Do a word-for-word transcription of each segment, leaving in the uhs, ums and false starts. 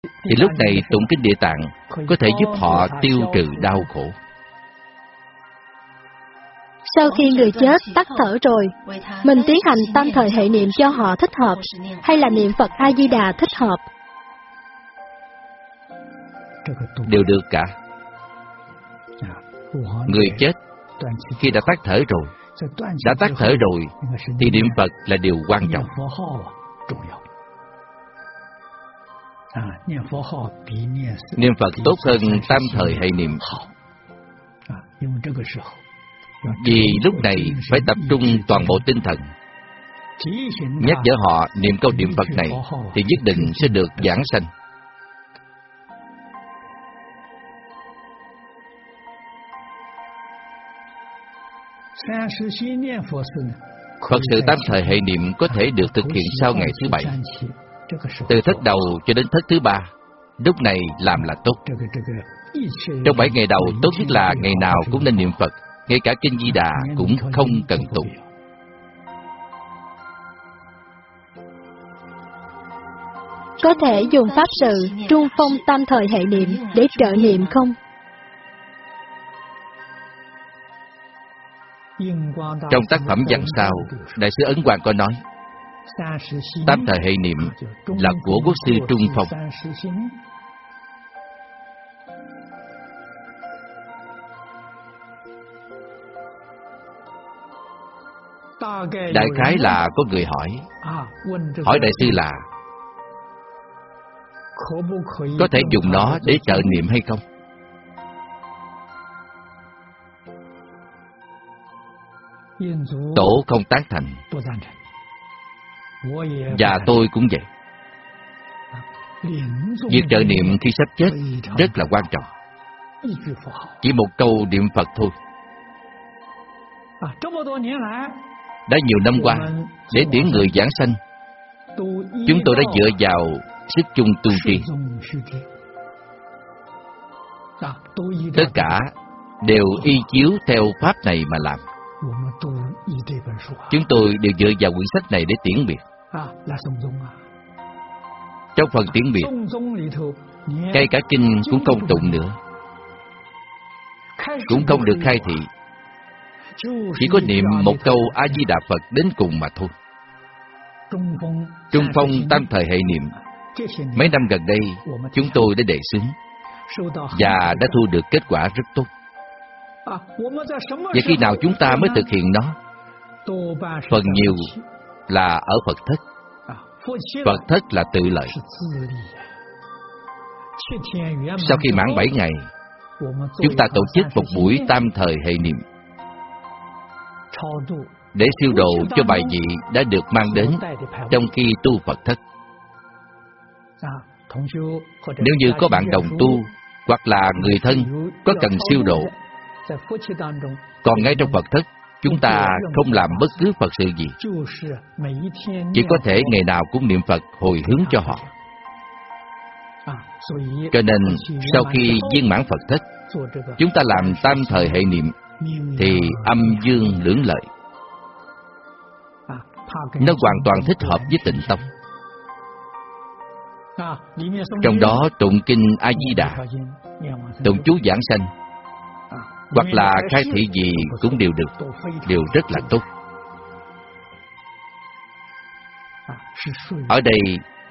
thì lúc này tụng kinh Địa Tạng có thể giúp họ tiêu trừ đau khổ. Sau khi người chết tắt thở rồi, mình tiến hành tam thời hệ niệm cho họ thích hợp, hay là niệm Phật A Di Đà thích hợp? Đều được cả. Người chết khi đã tắt thở rồi, đã tắt thở rồi thì niệm Phật là điều quan trọng. Niệm Phật tốt hơn tam thời hệ niệm. Vì lúc này phải tập trung toàn bộ tinh thần, nhắc nhở họ niệm câu niệm Phật này thì nhất định sẽ được giảng sanh. Phật sự tam thời hệ niệm có thể được thực hiện sau ngày thứ bảy, từ thất đầu cho đến thất thứ ba. Lúc này làm là tốt. Trong bảy ngày đầu, tốt nhất là ngày nào cũng nên niệm Phật, ngay cả kinh Di Đà cũng không cần tụng. Có thể dùng pháp sự trung phong tam thời hệ niệm để trợ niệm không? Trong tác phẩm Văn Sao, Đại sư Ấn Quang có nói, tam thời hệ niệm là của quốc sư Trung Phong. Đại khái là có người hỏi, hỏi Đại sư là có thể dùng nó để trợ niệm hay không? Tổ không tán thành, và tôi cũng vậy. Việc trợ niệm khi sắp chết rất là quan trọng. Chỉ một câu niệm Phật thôi. Đã nhiều năm qua, để tiễn người giảng sanh, chúng tôi đã dựa vào sức chung tu trì. Tất cả đều y chiếu theo pháp này mà làm. Chúng tôi đều dựa vào quyển sách này để tiễn biệt. Trong phần tiễn biệt, ngay cả kinh cũng không tụng nữa, cũng không được khai thị, chỉ có niệm một câu A Di Đà Phật đến cùng mà thôi. Trung phong tam thời hệ niệm, mấy năm gần đây chúng tôi đã đề xướng và đã thu được kết quả rất tốt. Vậy khi nào chúng ta mới thực hiện nó? Phần nhiều là ở Phật thất. Phật thất là tự lợi. Sau khi mãn bảy ngày, chúng ta tổ chức một buổi tam thời hệ niệm để siêu độ cho bài vị đã được mang đến trong khi tu Phật thất. Nếu như có bạn đồng tu hoặc là người thân có cần siêu độ, còn ngay trong Phật thất, chúng ta không làm bất cứ Phật sự gì, chỉ có thể ngày nào cũng niệm Phật hồi hướng cho họ. Cho nên sau khi viên mãn Phật thất, chúng ta làm tam thời hệ niệm thì âm dương lưỡng lợi. Nó hoàn toàn thích hợp với Tịnh tông. Trong đó tụng kinh A Di Đà, tụng chú giảng sanh, hoặc là khai thị gì cũng đều được, đều rất là tốt. Ở đây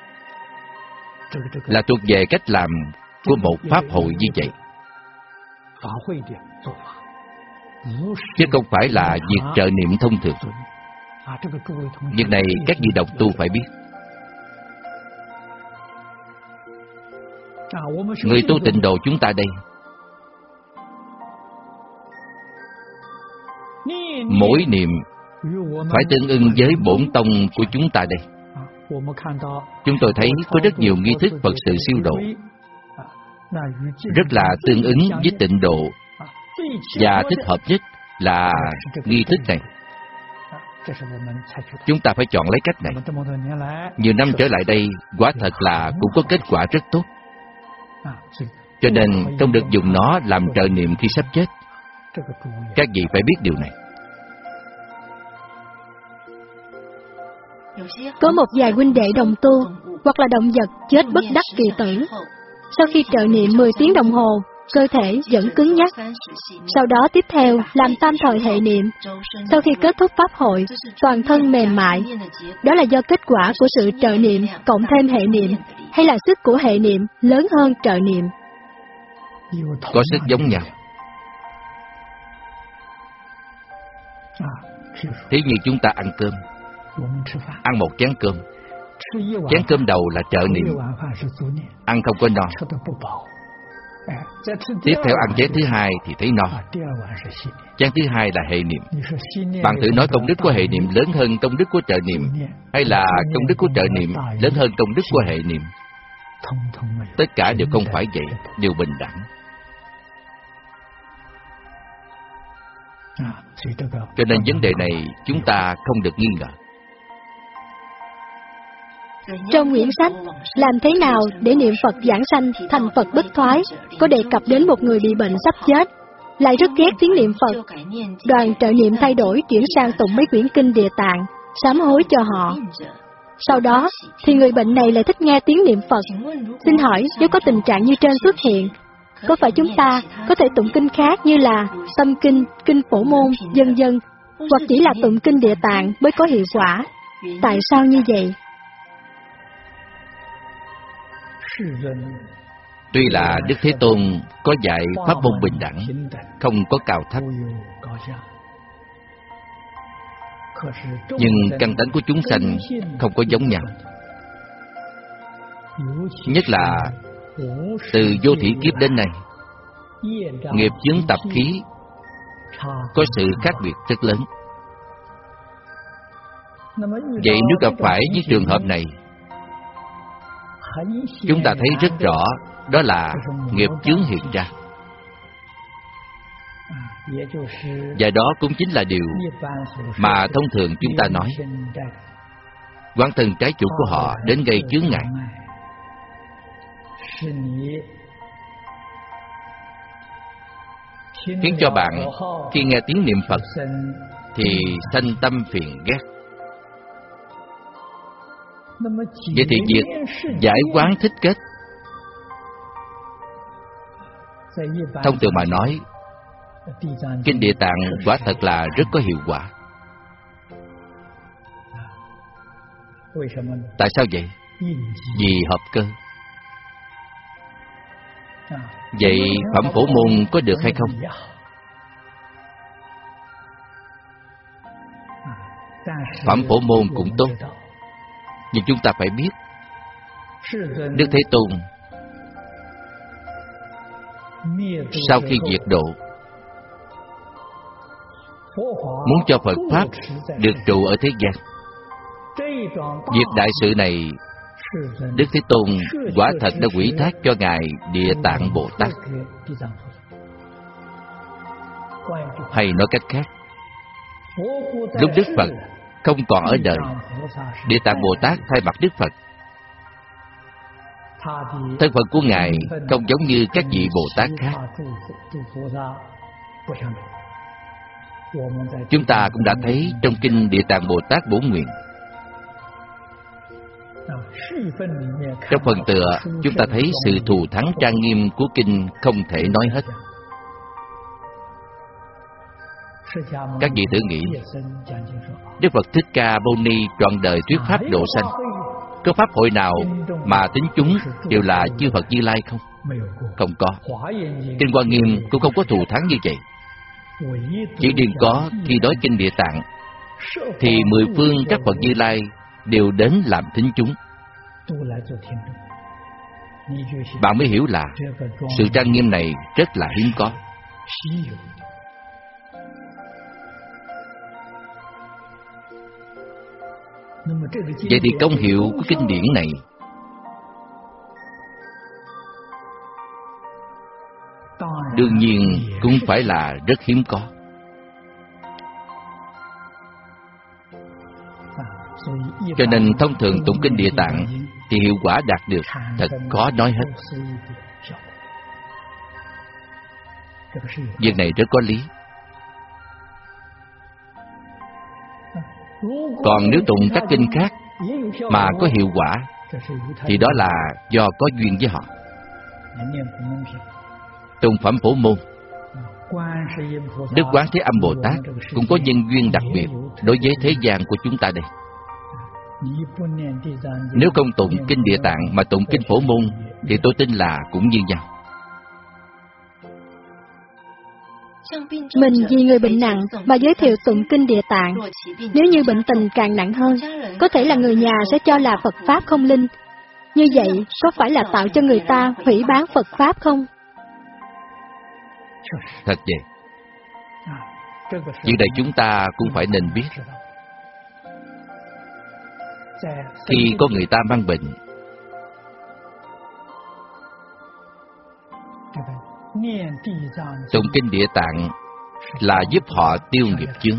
là thuộc về cách làm của một pháp hội như vậy, chứ không phải là việc trợ niệm thông thường. Việc này các vị đồng tu phải biết. Người tu tịnh độ chúng ta đây, mỗi niệm phải tương ưng với bổn tông của chúng ta đây. Chúng tôi thấy có rất nhiều nghi thức Phật sự siêu độ rất là tương ứng với tịnh độ, và thích hợp nhất là nghi thức này. Chúng ta phải chọn lấy cách này. Nhiều năm trở lại đây, quả thật là cũng có kết quả rất tốt. Cho nên không được dùng nó làm trợ niệm khi sắp chết. Các vị phải biết điều này. Có một vài huynh đệ đồng tu hoặc là động vật chết bất đắc kỳ tử. Sau khi trợ niệm mười tiếng đồng hồ, cơ thể vẫn cứng nhắc. Sau đó tiếp theo làm tam thời hệ niệm. Sau khi kết thúc pháp hội, toàn thân mềm mại. Đó là do kết quả của sự trợ niệm cộng thêm hệ niệm, hay là sức của hệ niệm lớn hơn trợ niệm? Có sức giống nhau. Thế như chúng ta ăn cơm, ăn một chén cơm, chén cơm đầu là trợ niệm, ăn không có no. Tiếp theo ăn chén thứ hai thì thấy no. Chén thứ hai là hệ niệm. Bạn thử nói công đức của hệ niệm lớn hơn công đức của trợ niệm, hay là công đức của trợ niệm lớn hơn công đức của hệ niệm? Tất cả đều không phải vậy, đều bình đẳng. Cho nên vấn đề này chúng ta không được nghi ngờ. Trong quyển sách Làm thế nào để niệm Phật giảng sanh thành Phật bất thoái có đề cập đến một người bị bệnh sắp chết, lại rất ghét tiếng niệm Phật. Đoàn trợ niệm thay đổi chuyển sang tụng mấy quyển kinh Địa Tạng, sám hối cho họ. Sau đó thì người bệnh này lại thích nghe tiếng niệm Phật. Xin hỏi, nếu có tình trạng như trên xuất hiện, có phải chúng ta có thể tụng kinh khác như là Tâm Kinh, Kinh Phổ Môn, vân vân, hoặc chỉ là tụng kinh Địa Tạng mới có hiệu quả? Tại sao như vậy? Tuy là Đức Thế Tôn có dạy pháp môn bình đẳng, không có cao thấp, nhưng căn tánh của chúng sanh không có giống nhau. Nhất là từ vô thủy kiếp đến nay, nghiệp chướng tập khí có sự khác biệt rất lớn. Vậy nếu gặp phải những trường hợp này, chúng ta thấy rất rõ đó là nghiệp chướng hiện ra. Và đó cũng chính là điều mà thông thường chúng ta nói oán thân trái chủ của họ đến gây chướng ngại. Khiến cho bạn khi nghe tiếng niệm Phật thì sanh tâm phiền ghét. Vậy thì việc giải oán thích kết, thông thường mà nói, kinh Địa Tạng quả thật là rất có hiệu quả. Tại sao vậy? Vì hợp cơ. Vậy phẩm Phổ Môn có được hay không? Phẩm Phổ Môn cũng tốt, nhưng chúng ta phải biết Đức Thế Tôn sau khi diệt độ, muốn cho Phật Pháp được trụ ở thế gian. Việc đại sự này, Đức Thế Tôn quả thật đã ủy thác cho Ngài Địa Tạng Bồ Tát. Hay nói cách khác, lúc Đức Phật không còn ở đời, Địa Tạng Bồ Tát thay mặt Đức Phật. Thân phận của Ngài không giống như các vị Bồ Tát khác. Chúng ta cũng đã thấy trong kinh Địa Tạng Bồ Tát Bổn Nguyện, trong phần tựa chúng ta thấy sự thù thắng trang nghiêm của kinh không thể nói hết. Các vị thử nghĩ, Đức Phật Thích Ca Mâu Ni trọn đời thuyết pháp độ sanh, có pháp hội nào mà tín chúng đều là chư Phật Như Lai không? Không có. Kinh Hoa Nghiêm cũng không có thù thắng như vậy. Chỉ riêng có khi nói kinh Địa Tạng thì mười phương các Phật Như Lai đều đến làm thính chúng. Bạn mới hiểu là sự trang nghiêm này rất là hiếm có. Vậy thì công hiệu của kinh điển này đương nhiên cũng phải là rất hiếm có. Cho nên thông thường tụng kinh Địa Tạng thì hiệu quả đạt được thật khó nói hết. Việc này rất có lý. Còn nếu tụng các kinh khác mà có hiệu quả thì đó là do có duyên với họ. Tụng phẩm Phổ Môn, Đức Quán Thế Âm Bồ Tát cũng có nhân duyên đặc biệt đối với thế gian của chúng ta đây. Nếu không tụng kinh Địa Tạng mà tụng kinh Phổ Môn thì tôi tin là cũng như nhau. Mình vì người bệnh nặng mà giới thiệu tụng kinh Địa Tạng. Nếu như bệnh tình càng nặng hơn, có thể là người nhà sẽ cho là Phật Pháp không linh. Như vậy, có phải là tạo cho người ta hủy bán Phật Pháp không? Thật vậy. Việc này chúng ta cũng phải nên biết. Khi có người ta mang bệnh, tụng kinh Địa Tạng là giúp họ tiêu nghiệp chướng.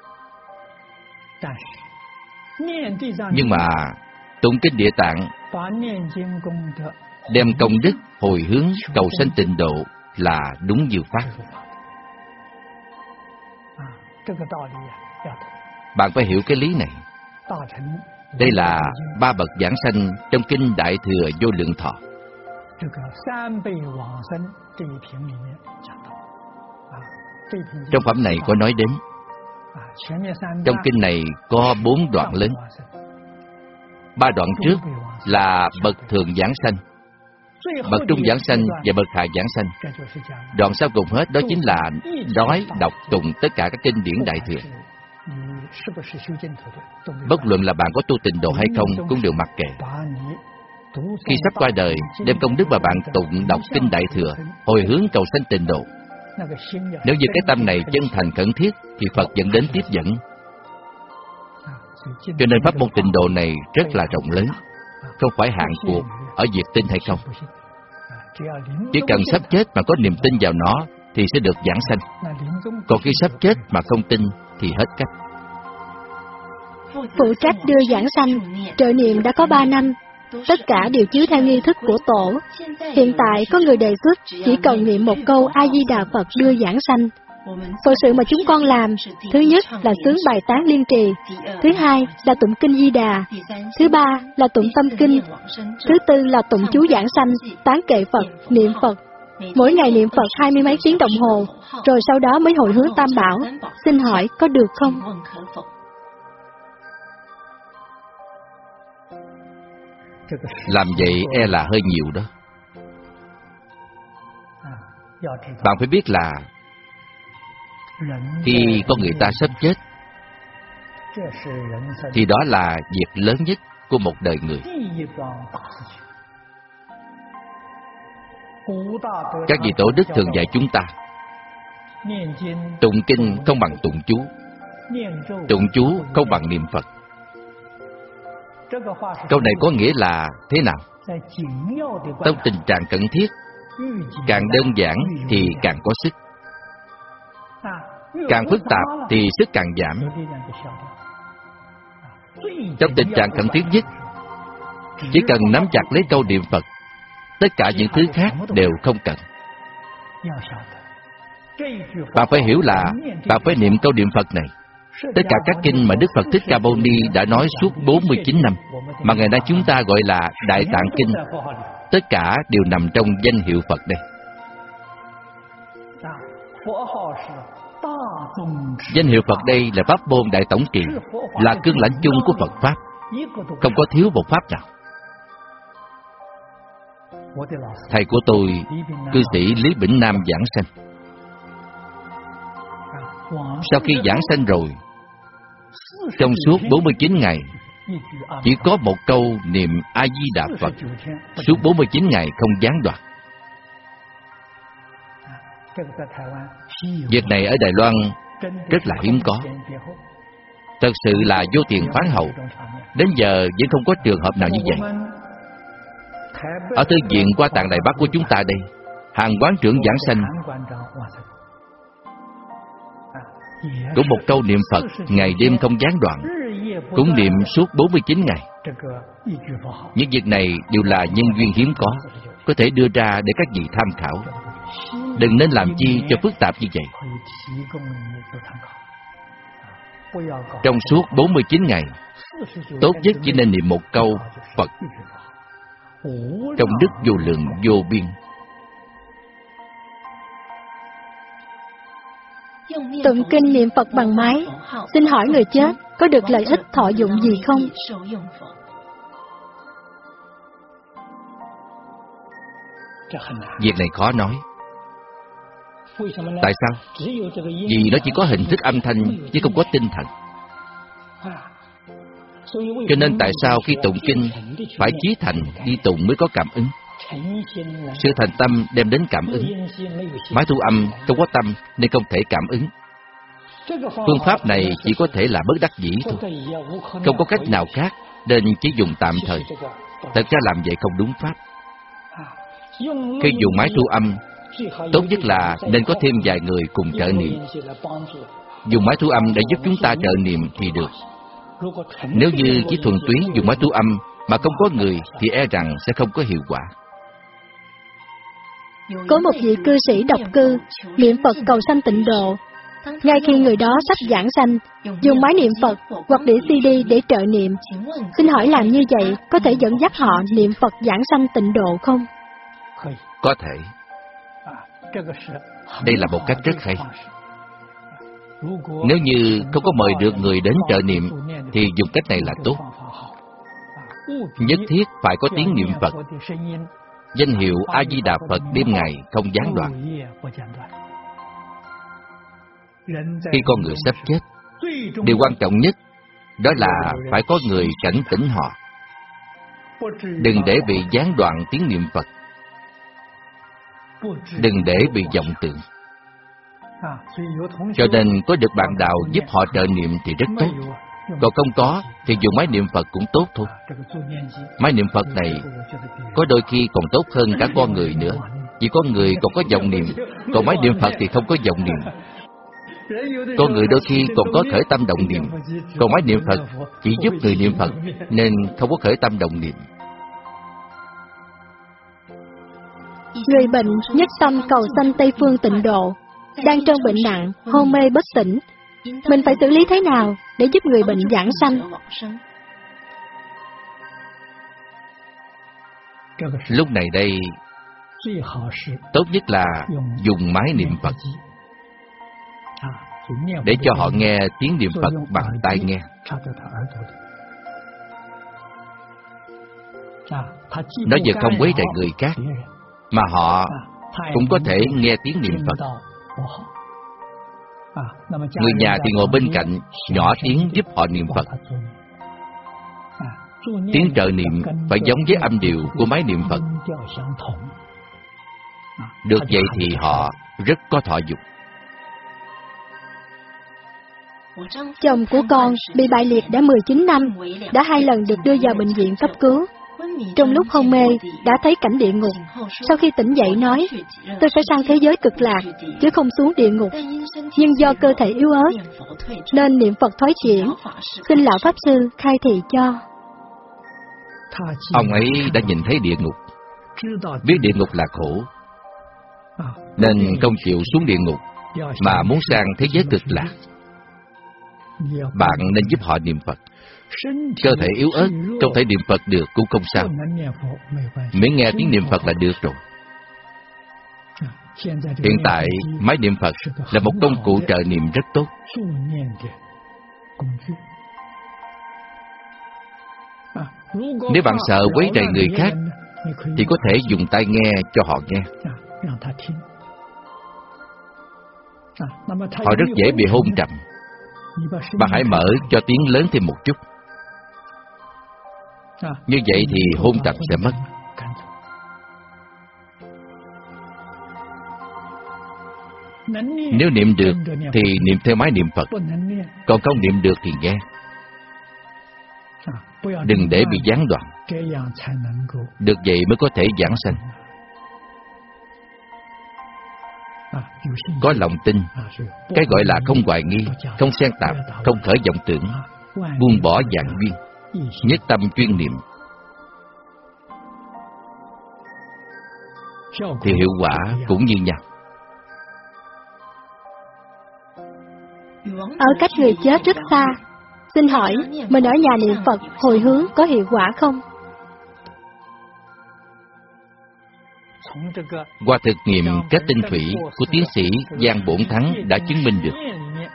Nhưng mà tụng kinh Địa Tạng đem công đức hồi hướng cầu sanh tịnh độ là đúng như pháp. Bạn phải hiểu cái lý này. Đây là ba bậc giảng sanh trong kinh Đại Thừa Vô Lượng Thọ. Trong phẩm này có nói đến, trong kinh này có bốn đoạn lớn. Ba đoạn trước là bậc thường giảng sanh, bậc trung giảng sanh và bậc hạ giảng sanh. Đoạn sau cùng hết đó chính là nói đọc tụng tất cả các kinh điển Đại Thừa. Bất luận là bạn có tu tịnh độ hay không cũng đều mặc kệ. Khi sắp qua đời, đem công đức mà bạn tụng đọc kinh Đại Thừa hồi hướng cầu sanh tịnh độ. Nếu như cái tâm này chân thành khẩn thiết thì Phật dẫn đến tiếp dẫn. Cho nên pháp môn tịnh độ này rất là rộng lớn, không phải hạn cuộc ở việc tin hay không. Chỉ cần sắp chết mà có niềm tin vào nó thì sẽ được giảng sanh. Còn khi sắp chết mà không tin thì hết cách. Phụ trách đưa giảng sanh, trợ niệm đã có ba năm. Tất cả đều chiếu theo nghi thức của tổ. Hiện tại có người đề xuất chỉ cần niệm một câu A-di-đà Phật đưa giảng sanh. Phần sự mà chúng con làm, thứ nhất là xướng bài tán liên trì, thứ hai là tụng kinh Di Đà, thứ ba là tụng tâm kinh, thứ tư là tụng chú giảng sanh, tán kệ Phật, niệm Phật. Mỗi ngày niệm Phật hai mươi mấy tiếng đồng hồ, rồi sau đó mới hồi hướng Tam Bảo. Xin hỏi có được không? Làm vậy e là hơi nhiều đó. Bạn phải biết là khi có người ta sắp chết thì đó là việc lớn nhất của một đời người. Các vị tổ đức thường dạy chúng ta tụng kinh không bằng tụng chú, tụng chú không bằng niệm Phật. Câu này có nghĩa là thế nào? Trong tình trạng cần thiết, càng đơn giản thì càng có sức, càng phức tạp thì sức càng giảm. Trong tình trạng cần thiết nhất, chỉ cần nắm chặt lấy câu niệm Phật, tất cả những thứ khác đều không cần. Bạn phải hiểu là bạn phải niệm câu niệm Phật này. Tất cả các kinh mà Đức Phật Thích Ca Mâu Ni đã nói suốt bốn mươi chín năm, mà ngày nay chúng ta gọi là Đại Tạng Kinh, tất cả đều nằm trong danh hiệu Phật đây. Danh hiệu Phật đây là pháp môn đại tổng trị, là cương lãnh chung của Phật Pháp, không có thiếu một pháp nào. Thầy của tôi, cư sĩ Lý Bỉnh Nam giảng sanh. Sau khi giảng sanh rồi, trong suốt bốn mươi chín ngày, chỉ có một câu niệm A-di-đà Phật, suốt bốn mươi chín ngày không gián đoạn. Việc này ở Đài Loan rất là hiếm có. Thật sự là vô tiền khoáng hậu. Đến giờ vẫn không có trường hợp nào như vậy. Ở Thư viện Hoa Tạng Đài Bắc của chúng ta đây, hàng quán trưởng giảng sanh cũng một câu niệm Phật ngày đêm không gián đoạn, cũng niệm suốt bốn mươi chín ngày. Những việc này đều là nhân duyên hiếm có, có thể đưa ra để các vị tham khảo. Đừng nên làm chi cho phức tạp như vậy. Trong suốt bốn mươi chín ngày, tốt nhất chỉ nên niệm một câu Phật, trong đức vô lượng vô biên. Tụng kinh niệm Phật bằng máy, xin hỏi người chết có được lợi ích thọ dụng gì không? Việc này khó nói. Tại sao? Vì nó chỉ có hình thức âm thanh chứ không có tinh thần. Cho nên tại sao khi tụng kinh phải chí thành đi tụng mới có cảm ứng? Sự thành tâm đem đến cảm ứng. Máy thu âm không có tâm nên không thể cảm ứng. Phương pháp này chỉ có thể là bất đắc dĩ thôi, không có cách nào khác nên chỉ dùng tạm thời. Thật ra làm vậy không đúng pháp. Khi dùng máy thu âm, tốt nhất là nên có thêm vài người cùng trợ niệm. Dùng máy thu âm để giúp chúng ta trợ niệm thì được. Nếu như chỉ thuần túy dùng máy thu âm mà không có người thì e rằng sẽ không có hiệu quả. Có một vị cư sĩ độc cư niệm Phật cầu sanh tịnh độ. Ngay khi người đó sắp giảng sanh, dùng máy niệm Phật hoặc đĩa xê đê để trợ niệm. Xin hỏi làm như vậy có thể dẫn dắt họ niệm Phật giảng sanh tịnh độ không? Có thể. Đây là một cách rất hay. Nếu như không có mời được người đến trợ niệm thì dùng cách này là tốt. Nhất thiết phải có tiếng niệm Phật. Danh hiệu A-di-đà Phật đêm ngày không gián đoạn. Khi con người sắp chết, điều quan trọng nhất đó là phải có người cảnh tỉnh họ. Đừng để bị gián đoạn tiếng niệm Phật. Đừng để bị vọng tưởng. Cho nên có được bạn đạo giúp họ trợ niệm thì rất tốt. Còn không có thì dùng máy niệm Phật cũng tốt thôi. Máy niệm Phật này có đôi khi còn tốt hơn cả con người nữa. Vì con người còn có vọng niệm, còn máy niệm Phật thì không có vọng niệm. Con người đôi khi còn có khởi tâm động niệm, còn máy niệm Phật chỉ giúp người niệm Phật nên không có khởi tâm động niệm. Người bệnh nhất tâm cầu sanh Tây Phương tịnh độ, đang trong bệnh nặng, hôn mê bất tỉnh. Mình phải xử lý thế nào để giúp người bệnh giảng sanh? Lúc này đây, tốt nhất là dùng máy niệm Phật để cho họ nghe tiếng niệm Phật bằng tai nghe. Nó vừa không quấy rầy người khác, mà họ cũng có thể nghe tiếng niệm Phật. Người nhà thì ngồi bên cạnh, nhỏ tiếng giúp họ niệm Phật. Tiếng trợ niệm phải giống với âm điệu của máy niệm Phật. Được vậy thì họ rất có thọ dụng. Chồng của con bị bại liệt đã mười chín năm, đã hai lần được đưa vào bệnh viện cấp cứu. Trong lúc hôn mê, đã thấy cảnh địa ngục. Sau khi tỉnh dậy nói, tôi phải sang thế giới cực lạc, chứ không xuống địa ngục. Nhưng do cơ thể yếu ớt, nên niệm Phật thoái chuyển. Xin Lão Pháp Sư khai thị cho. Ông ấy đã nhìn thấy địa ngục, biết địa ngục là khổ, nên không chịu xuống địa ngục, mà muốn sang thế giới cực lạc. Bạn nên giúp họ niệm Phật. Cơ thể yếu ớt, không thể niệm Phật được cũng không sao, miễn nghe tiếng niệm Phật là được rồi. Hiện tại, máy niệm Phật là một công cụ trợ niệm rất tốt. Nếu bạn sợ quấy rầy người khác, thì có thể dùng tai nghe cho họ nghe. Họ rất dễ bị hôn trầm. Bạn hãy mở cho tiếng lớn thêm một chút. Như vậy thì hôn trầm sẽ mất. Nếu niệm được thì niệm theo máy niệm Phật, còn không niệm được thì nghe. Đừng để bị gián đoạn. Được vậy mới có thể giảng sanh. Có lòng tin, cái gọi là không hoài nghi, không xen tạp, không khởi vọng tưởng, buông bỏ vạn duyên, nhất tâm chuyên niệm, thì hiệu quả cũng như nhau. Ở cách người chết rất xa, xin hỏi mình ở nhà niệm Phật hồi hướng có hiệu quả không? Qua thực nghiệm kết tinh thủy của tiến sĩ Giang Bổn Thắng đã chứng minh được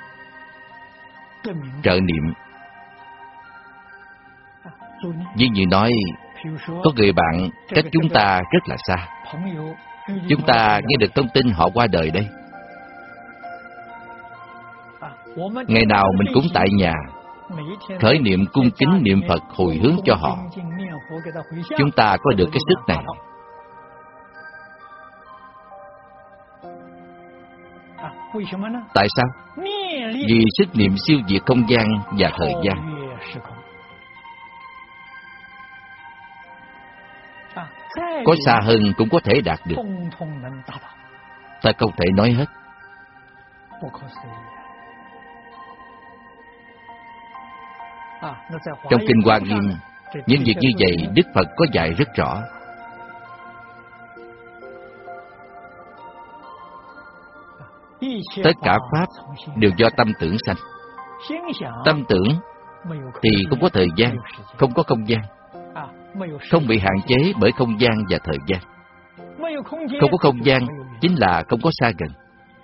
trợ niệm. Như như nói, có người bạn cách chúng ta rất là xa. Chúng ta nghe được thông tin họ qua đời đây. Ngày nào mình cũng tại nhà, khởi niệm cung kính niệm Phật hồi hướng cho họ. Chúng ta có được cái sức này. Tại sao? Vì sức niệm siêu diệt không gian và thời gian. Có xa hơn cũng có thể đạt được. Ta không thể nói hết. Trong Kinh Hoa Nghiêm, những việc như vậy Đức Phật có dạy rất rõ. Tất cả Pháp đều do tâm tưởng sanh. Tâm tưởng thì không có thời gian, không có không gian, không bị hạn chế bởi không gian và thời gian. Không có không gian chính là không có xa gần.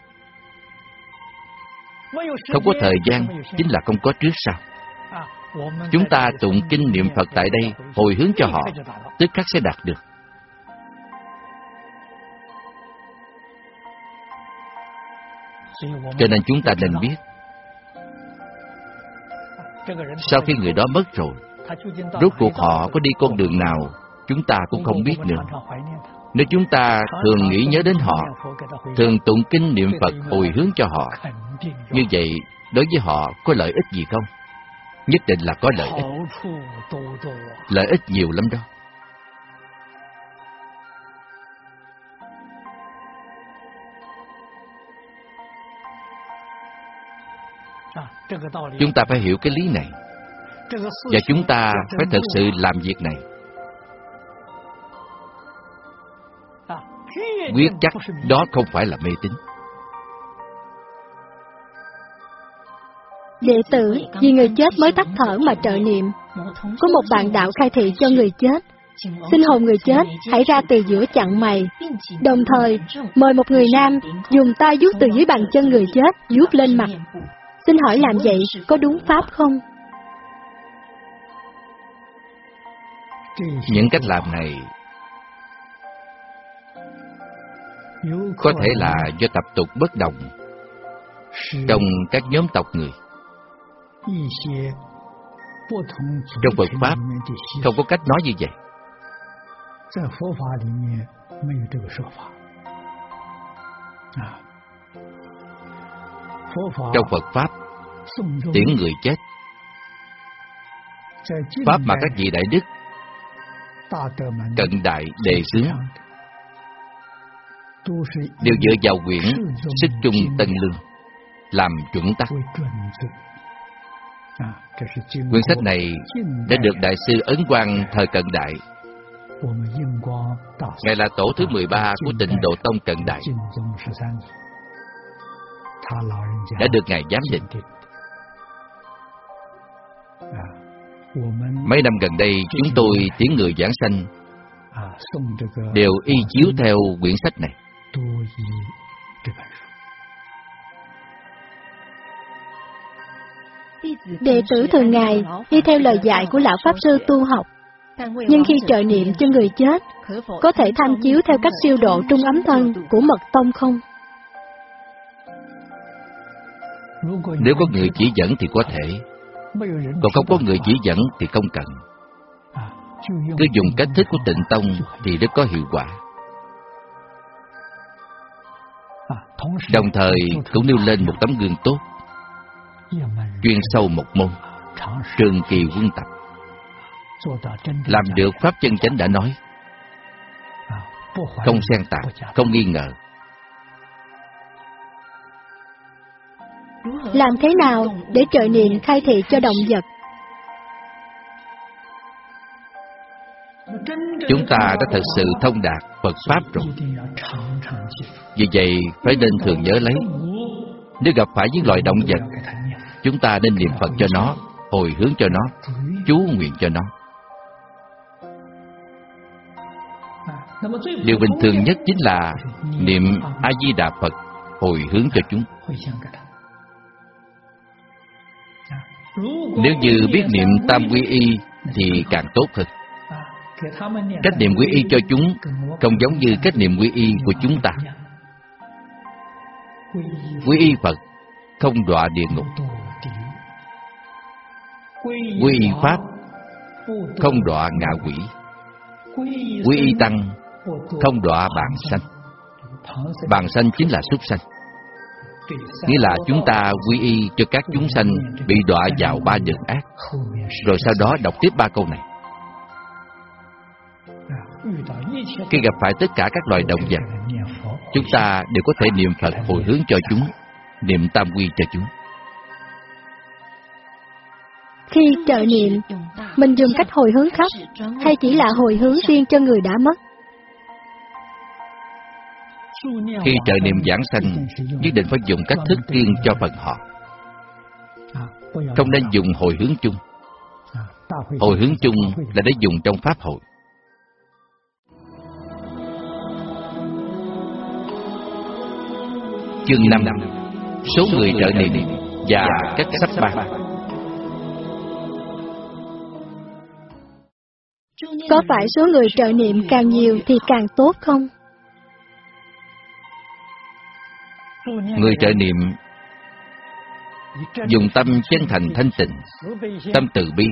Không có thời gian chính là không có trước sau. Chúng ta tụng kinh niệm Phật tại đây, hồi hướng cho họ, tức khắc sẽ đạt được. Cho nên chúng ta nên biết, sau khi người đó mất rồi, rốt cuộc họ có đi con đường nào, chúng ta cũng không biết nữa. Nếu chúng ta thường nghĩ nhớ đến họ, thường tụng kinh niệm Phật hồi hướng cho họ, như vậy đối với họ có lợi ích gì không? Nhất định là có lợi ích. Lợi ích nhiều lắm đó. Chúng ta phải hiểu cái lý này, và chúng ta phải thật sự làm việc này. Quyết chắc đó không phải là mê tín. Đệ tử vì người chết mới tắt thở mà trợ niệm. Có một bạn đạo khai thị cho người chết, xin hồn người chết hãy ra từ giữa chặn mày. Đồng thời mời một người nam dùng tay vuốt từ dưới bàn chân người chết vuốt lên mặt. Xin hỏi làm vậy có đúng pháp không? Những cách làm này có thể là do tập tục bất đồng trong các nhóm tộc người. Trong Phật Pháp không có cách nói như vậy. Trong Phật Pháp, tiễn người chết, Pháp mà các vị Đại Đức cận đại đề xướng đều dựa vào quyển Sức Chung Tân Lương làm chuẩn tắc. Quyển sách này đã được Đại sư Ấn Quang thời cận đại, Ngài là tổ thứ mười ba của Tịnh Độ Tông cận đại, đã được Ngài giám định. Mấy năm gần đây, chúng tôi tiễn người giảng sanh đều y chiếu theo quyển sách này. Đệ tử thường ngày đi theo lời dạy của Lão Pháp Sư tu học, nhưng khi trợ niệm cho người chết, có thể tham chiếu theo cách siêu độ trung ấm thân của Mật Tông không? Nếu có người chỉ dẫn thì có thể, còn không có người chỉ dẫn thì không cần. Cứ dùng cách thức của Tịnh Tông thì rất có hiệu quả. Đồng thời cũng nêu lên một tấm gương tốt, chuyên sâu một môn, trường kỳ quân tập, làm được pháp chân chánh đã nói, không xen tạp, không nghi ngờ. Làm thế nào để trợ niệm khai thị cho động vật? Chúng ta đã thật sự thông đạt Phật Pháp rồi. Vì vậy phải nên thường nhớ lấy. Nếu gặp phải những loài động vật, chúng ta nên niệm Phật cho nó, hồi hướng cho nó, chú nguyện cho nó. Điều bình thường nhất chính là niệm A-di-đà Phật hồi hướng cho chúng. Nếu như biết niệm Tam Quy Y thì càng tốt hơn. Cách niệm Quy Y cho chúng không giống như cách niệm Quy Y của chúng ta. Quy Y Phật không đọa địa ngục. Quy Y Pháp không đọa ngạ quỷ. Quy Y Tăng không đọa bạn sanh. Bạn sanh chính là súc sanh. Nghĩa là chúng ta quy y cho các chúng sanh bị đọa vào ba đường ác. Rồi sau đó đọc tiếp ba câu này. Khi gặp phải tất cả các loài động vật, chúng ta đều có thể niệm Phật hồi hướng cho chúng, niệm Tam Quy cho chúng. Khi trợ niệm, mình dùng cách hồi hướng khắp hay chỉ là hồi hướng riêng cho người đã mất? Khi trợ niệm giảng sanh, nhất định phải dùng cách thức riêng cho phần họ. Không nên dùng hồi hướng chung. Hồi hướng chung là để dùng trong Pháp hội. Chương năm. Số người trợ niệm và cách sắp ban. Có phải số người trợ niệm càng nhiều thì càng tốt không? Người trợ niệm dùng tâm chân thành thanh tịnh, tâm từ bi,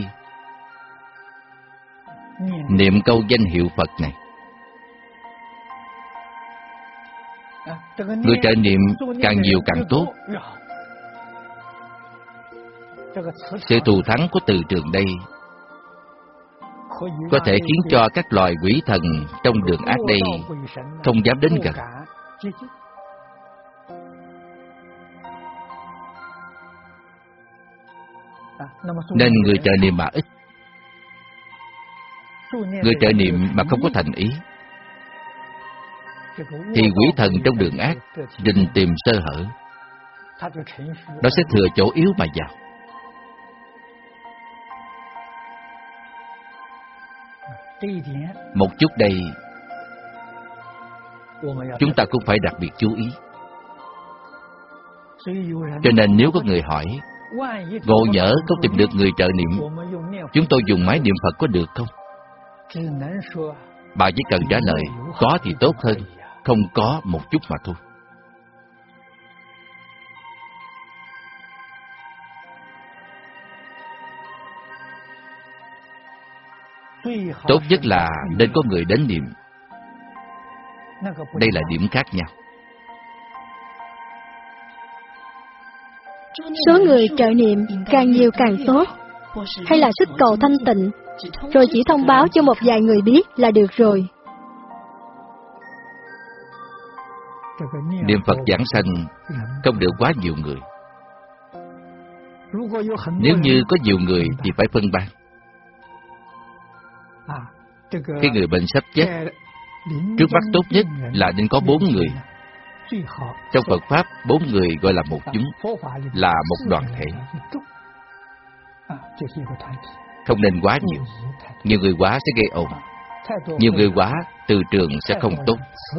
niệm câu danh hiệu Phật này. Người trợ niệm càng nhiều càng tốt. Sự thù thắng của từ trường đây có thể khiến cho các loài quỷ thần trong đường ác đây không dám đến gần. Nên người trợ niệm mà ít. Người trợ niệm mà không có thành ý thì quỷ thần trong đường ác định tìm sơ hở, nó sẽ thừa chỗ yếu mà vào. Một chút đây chúng ta cũng phải đặc biệt chú ý. Cho nên nếu có người hỏi, ngộ nhỡ không tìm được người trợ niệm, chúng tôi dùng máy niệm Phật có được không? Bà chỉ cần trả lời có thì tốt hơn, không có một chút mà thôi. Tốt nhất là nên có người đến niệm. Đây là điểm khác nhau. Số người trợ niệm càng nhiều càng tốt, hay là sức cầu thanh tịnh, rồi chỉ thông báo cho một vài người biết là được rồi? Niệm Phật giảng sanh không được quá nhiều người. Nếu như có nhiều người thì phải phân ban. Khi người bệnh sắp chết, trước mắt tốt nhất là nên có bốn người. Trong Phật Pháp, bốn người gọi là một chúng, là một đoàn thể. Không nên quá nhiều. Nhiều người quá sẽ gây ồn. Nhiều người quá, từ trường sẽ không tốt.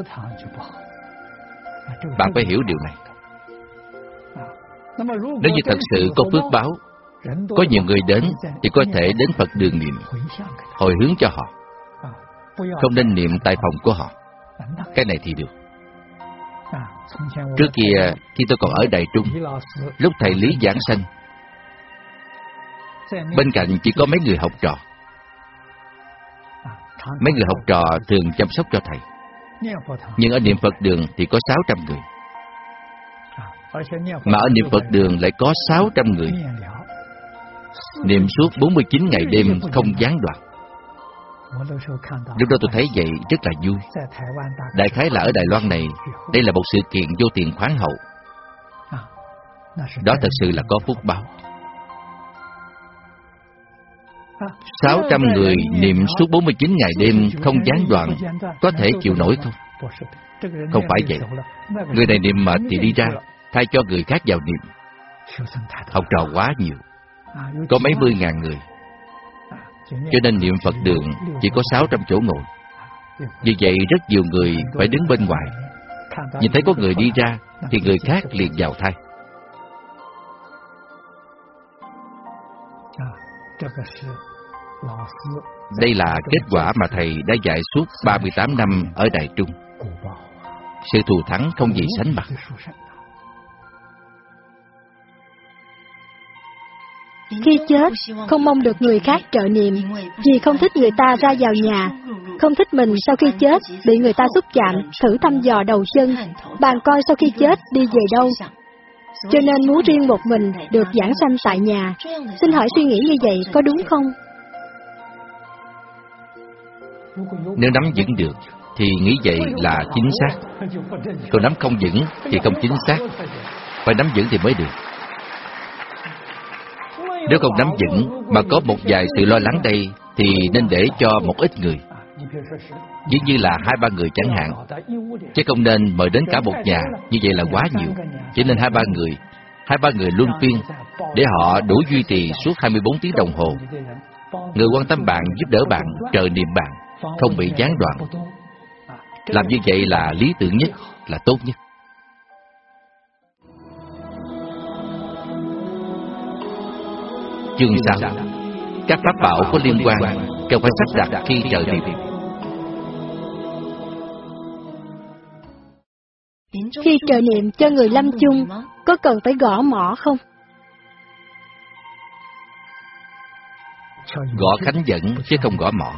Bạn phải hiểu điều này. Nếu như thật sự có phước báo, có nhiều người đến thì có thể đến Phật đường niệm, hồi hướng cho họ. Không nên niệm tại phòng của họ. Cái này thì được. Trước kia, khi tôi còn ở Đài Trung, lúc thầy Lý giảng sanh, bên cạnh chỉ có mấy người học trò. Mấy người học trò thường chăm sóc cho thầy. Nhưng ở niệm Phật đường thì có sáu trăm người. Mà ở niệm Phật đường lại có sáu trăm người. Niệm suốt bốn mươi chín ngày đêm không gián đoạn. Lúc đó tôi thấy vậy rất là vui. Đại khái là ở Đài Loan này, đây là một sự kiện vô tiền khoáng hậu. Đó thật sự là có phúc báo. Sáu trăm người niệm suốt bốn mươi chín ngày đêm không gián đoạn, có thể chịu nổi không? Không phải vậy. Người này niệm mệt thì đi ra, thay cho người khác vào niệm. Học trò quá nhiều, có mấy mươi ngàn người. Cho nên niệm Phật đường chỉ có sáu trăm chỗ ngồi. Vì vậy rất nhiều người phải đứng bên ngoài. Nhìn thấy có người đi ra thì người khác liền vào thay. Đây là kết quả mà Thầy đã dạy suốt ba mươi tám năm ở Đài Trung. Sự thù thắng không gì sánh bằng. Khi chết, không mong được người khác trợ niệm, vì không thích người ta ra vào nhà, không thích mình sau khi chết bị người ta xúc chạm, thử thăm dò đầu chân, bàn coi sau khi chết đi về đâu. Cho nên muốn riêng một mình được giảng sanh tại nhà. Xin hỏi suy nghĩ như vậy có đúng không? Nếu nắm vững được thì nghĩ vậy là chính xác. Còn nắm không vững thì không chính xác. Phải nắm vững thì mới được. Nếu không nắm vững mà có một vài sự lo lắng đây thì nên để cho một ít người. Ví như là hai ba người chẳng hạn, chứ không nên mời đến cả một nhà, như vậy là quá nhiều. Chỉ nên hai ba người, hai ba người luân phiên để họ đủ duy trì suốt hai mươi bốn tiếng đồng hồ. Người quan tâm bạn, giúp đỡ bạn, trợ niệm bạn, không bị gián đoạn. Làm như vậy là lý tưởng nhất, là tốt nhất. Chương sáu. Các pháp bảo có liên quan cần phải sắp đặt khi trợ niệm. Khi trợ niệm cho người lâm chung, có cần phải gõ mõ không? Gõ khánh dẫn chứ không gõ mõ.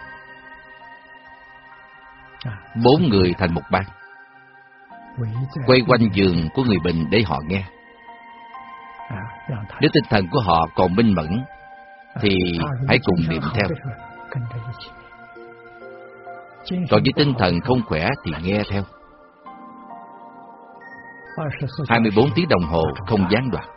Bốn người thành một ban, quay quanh giường của người bệnh để họ nghe. Nếu tinh thần của họ còn minh mẫn thì hãy cùng niệm theo. Còn với tinh thần không khỏe thì nghe theo. hai mươi bốn tiếng đồng hồ không gián đoạn.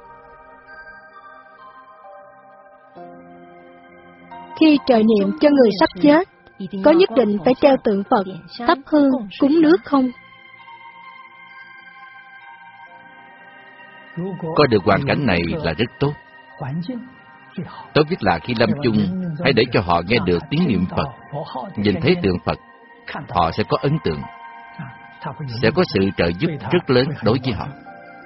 Khi trợ niệm cho người sắp chết, có nhất định phải treo tượng Phật, thắp hương, cúng nước không? Có được hoàn cảnh này là rất tốt. Tốt nhất là khi lâm chung, hãy để cho họ nghe được tiếng niệm Phật, nhìn thấy tượng Phật, họ sẽ có ấn tượng, sẽ có sự trợ giúp rất lớn đối với họ.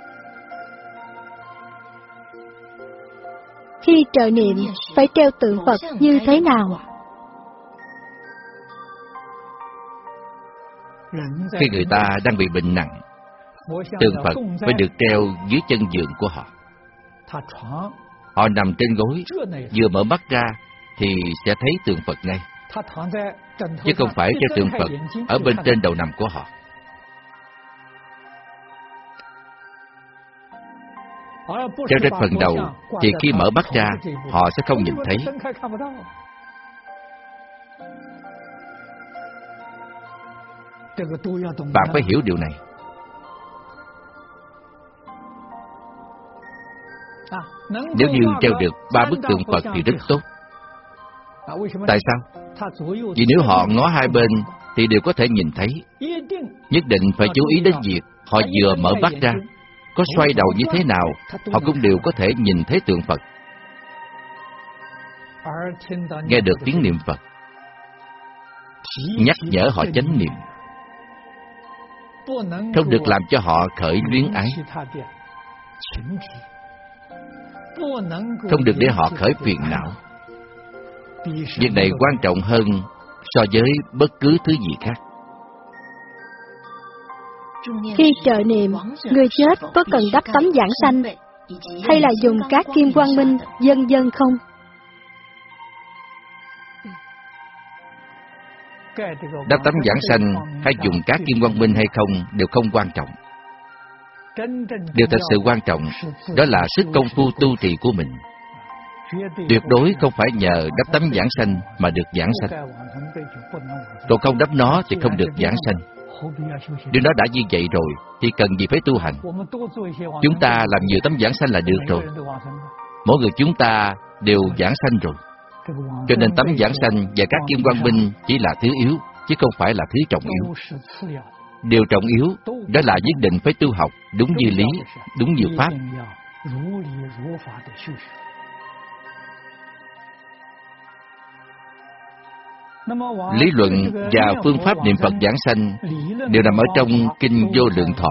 Khi trợ niệm, phải treo tượng Phật như thế nào? Khi người ta đang bị bệnh nặng, tượng Phật phải được treo dưới chân giường của họ. Họ nằm trên gối, vừa mở mắt ra thì sẽ thấy tượng Phật ngay, chứ không phải treo tượng Phật ở bên trên đầu nằm của họ. Treo trên phần đầu thì khi mở mắt ra họ sẽ không nhìn thấy. Bạn phải hiểu điều này. Nếu như treo được ba bức tượng Phật thì rất tốt. Tại sao? Vì nếu họ ngó hai bên thì đều có thể nhìn thấy. Nhất định phải chú ý đến việc họ vừa mở mắt ra, có xoay đầu như thế nào, họ cũng đều có thể nhìn thấy tượng Phật. Nghe được tiếng niệm Phật, nhắc nhở họ chánh niệm, không được làm cho họ khởi luyến ái, không được để họ khởi phiền não. Việc này quan trọng hơn so với bất cứ thứ gì khác. Khi trợ niệm, người chết có cần đắp tấm giảng sanh, hay là dùng các kim quang minh, vân vân không? Đắp tấm giảng sanh hay dùng các kim quang minh hay không đều không quan trọng. Điều thật sự quan trọng đó là sức công phu tu trì của mình. Tuyệt đối không phải nhờ đắp tấm giảng sanh mà được giảng sanh. Còn không đắp nó thì không được giảng sanh. Điều đó đã như vậy rồi thì cần gì phải tu hành. Chúng ta làm nhiều tấm giảng sanh là được rồi. Mỗi người chúng ta đều giảng sanh rồi. Cho nên tấm giảng sanh và các kim quang minh chỉ là thứ yếu, chứ không phải là thứ trọng yếu. Điều trọng yếu đó là nhất định phải tu học đúng như lý, đúng như pháp. Lý luận và phương pháp niệm Phật giảng sanh đều nằm ở trong Kinh Vô Lượng Thọ.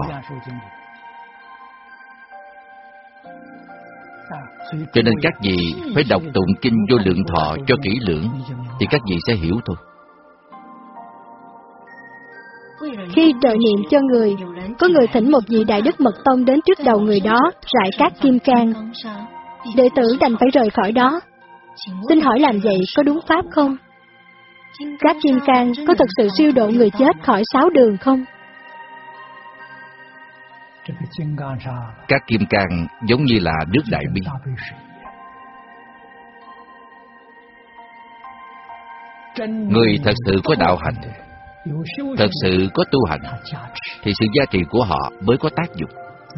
Cho nên các vị phải đọc tụng Kinh Vô Lượng Thọ cho kỹ lưỡng, thì các vị sẽ hiểu thôi. Khi trợ niệm cho người, có người thỉnh một vị Đại Đức Mật Tông đến trước đầu người đó, rải cát kim cang. Đệ tử đành phải rời khỏi đó. Xin hỏi làm vậy có đúng pháp không? Cát kim cang có thật sự siêu độ người chết khỏi sáu đường không? Các kim cang giống như là nước đại bi. Người thật sự có đạo hành, thật sự có tu hành, thì sự giá trị của họ mới có tác dụng.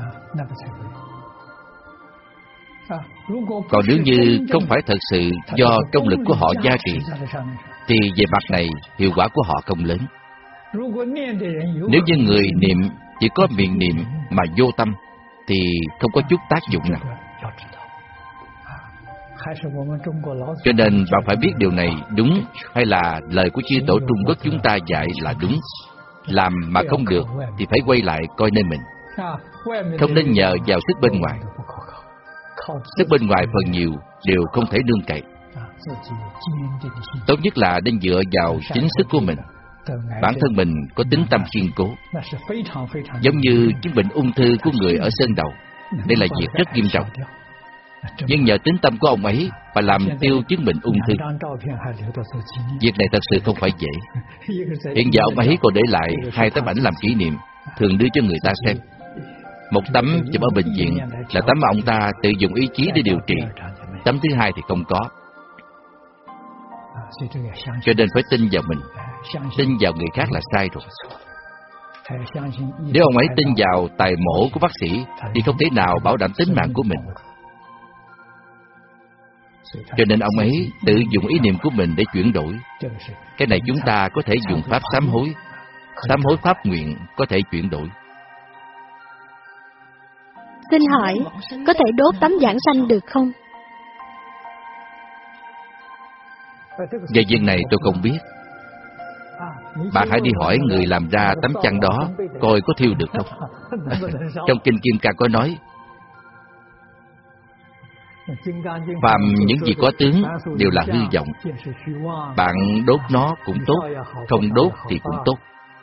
Còn nếu như không phải thật sự do công lực của họ gia trì, thì về mặt này hiệu quả của họ không lớn. Nếu như người niệm chỉ có miệng niệm mà vô tâm, thì không có chút tác dụng nào. Cho nên bạn phải biết điều này đúng hay là lời của chư tổ Trung Quốc chúng ta dạy là đúng. Làm mà không được thì phải quay lại coi nơi mình, không nên nhờ vào sức bên ngoài. Sức bên ngoài phần nhiều đều không thể nương cậy. Tốt nhất là nên dựa vào chính sức của mình. Bản thân mình có tính tâm kiên cố. Giống như chứng bệnh ung thư của người ở Sơn Đầu. Đây là việc rất nghiêm trọng. Nhưng nhờ tính tâm của ông ấy và làm tiêu chứng bệnh ung thư. Việc này thật sự không phải dễ. Hiện giờ ông ấy còn để lại hai tấm ảnh làm kỷ niệm, thường đưa cho người ta xem. Một tấm chụp ở bệnh viện là tấm mà ông ta tự dùng ý chí để điều trị. Tấm thứ hai thì không có. Cho nên phải tin vào mình. Tin vào người khác là sai rồi. Nếu ông ấy tin vào tài mổ của bác sĩ thì không thể nào bảo đảm tính mạng của mình. Cho nên ông ấy tự dùng ý niệm của mình để chuyển đổi. Cái này chúng ta có thể dùng pháp sám hối. Sám hối pháp nguyện có thể chuyển đổi. Xin hỏi, có thể đốt tấm giảng sanh được không? Về việc này tôi không biết. Bạn hãy đi hỏi người làm ra tấm chăn đó, coi có thiêu được không. Trong Kinh Kim Cang có nói, phàm những gì có tướng đều là hư vọng. Bạn đốt nó cũng tốt, không đốt thì cũng tốt.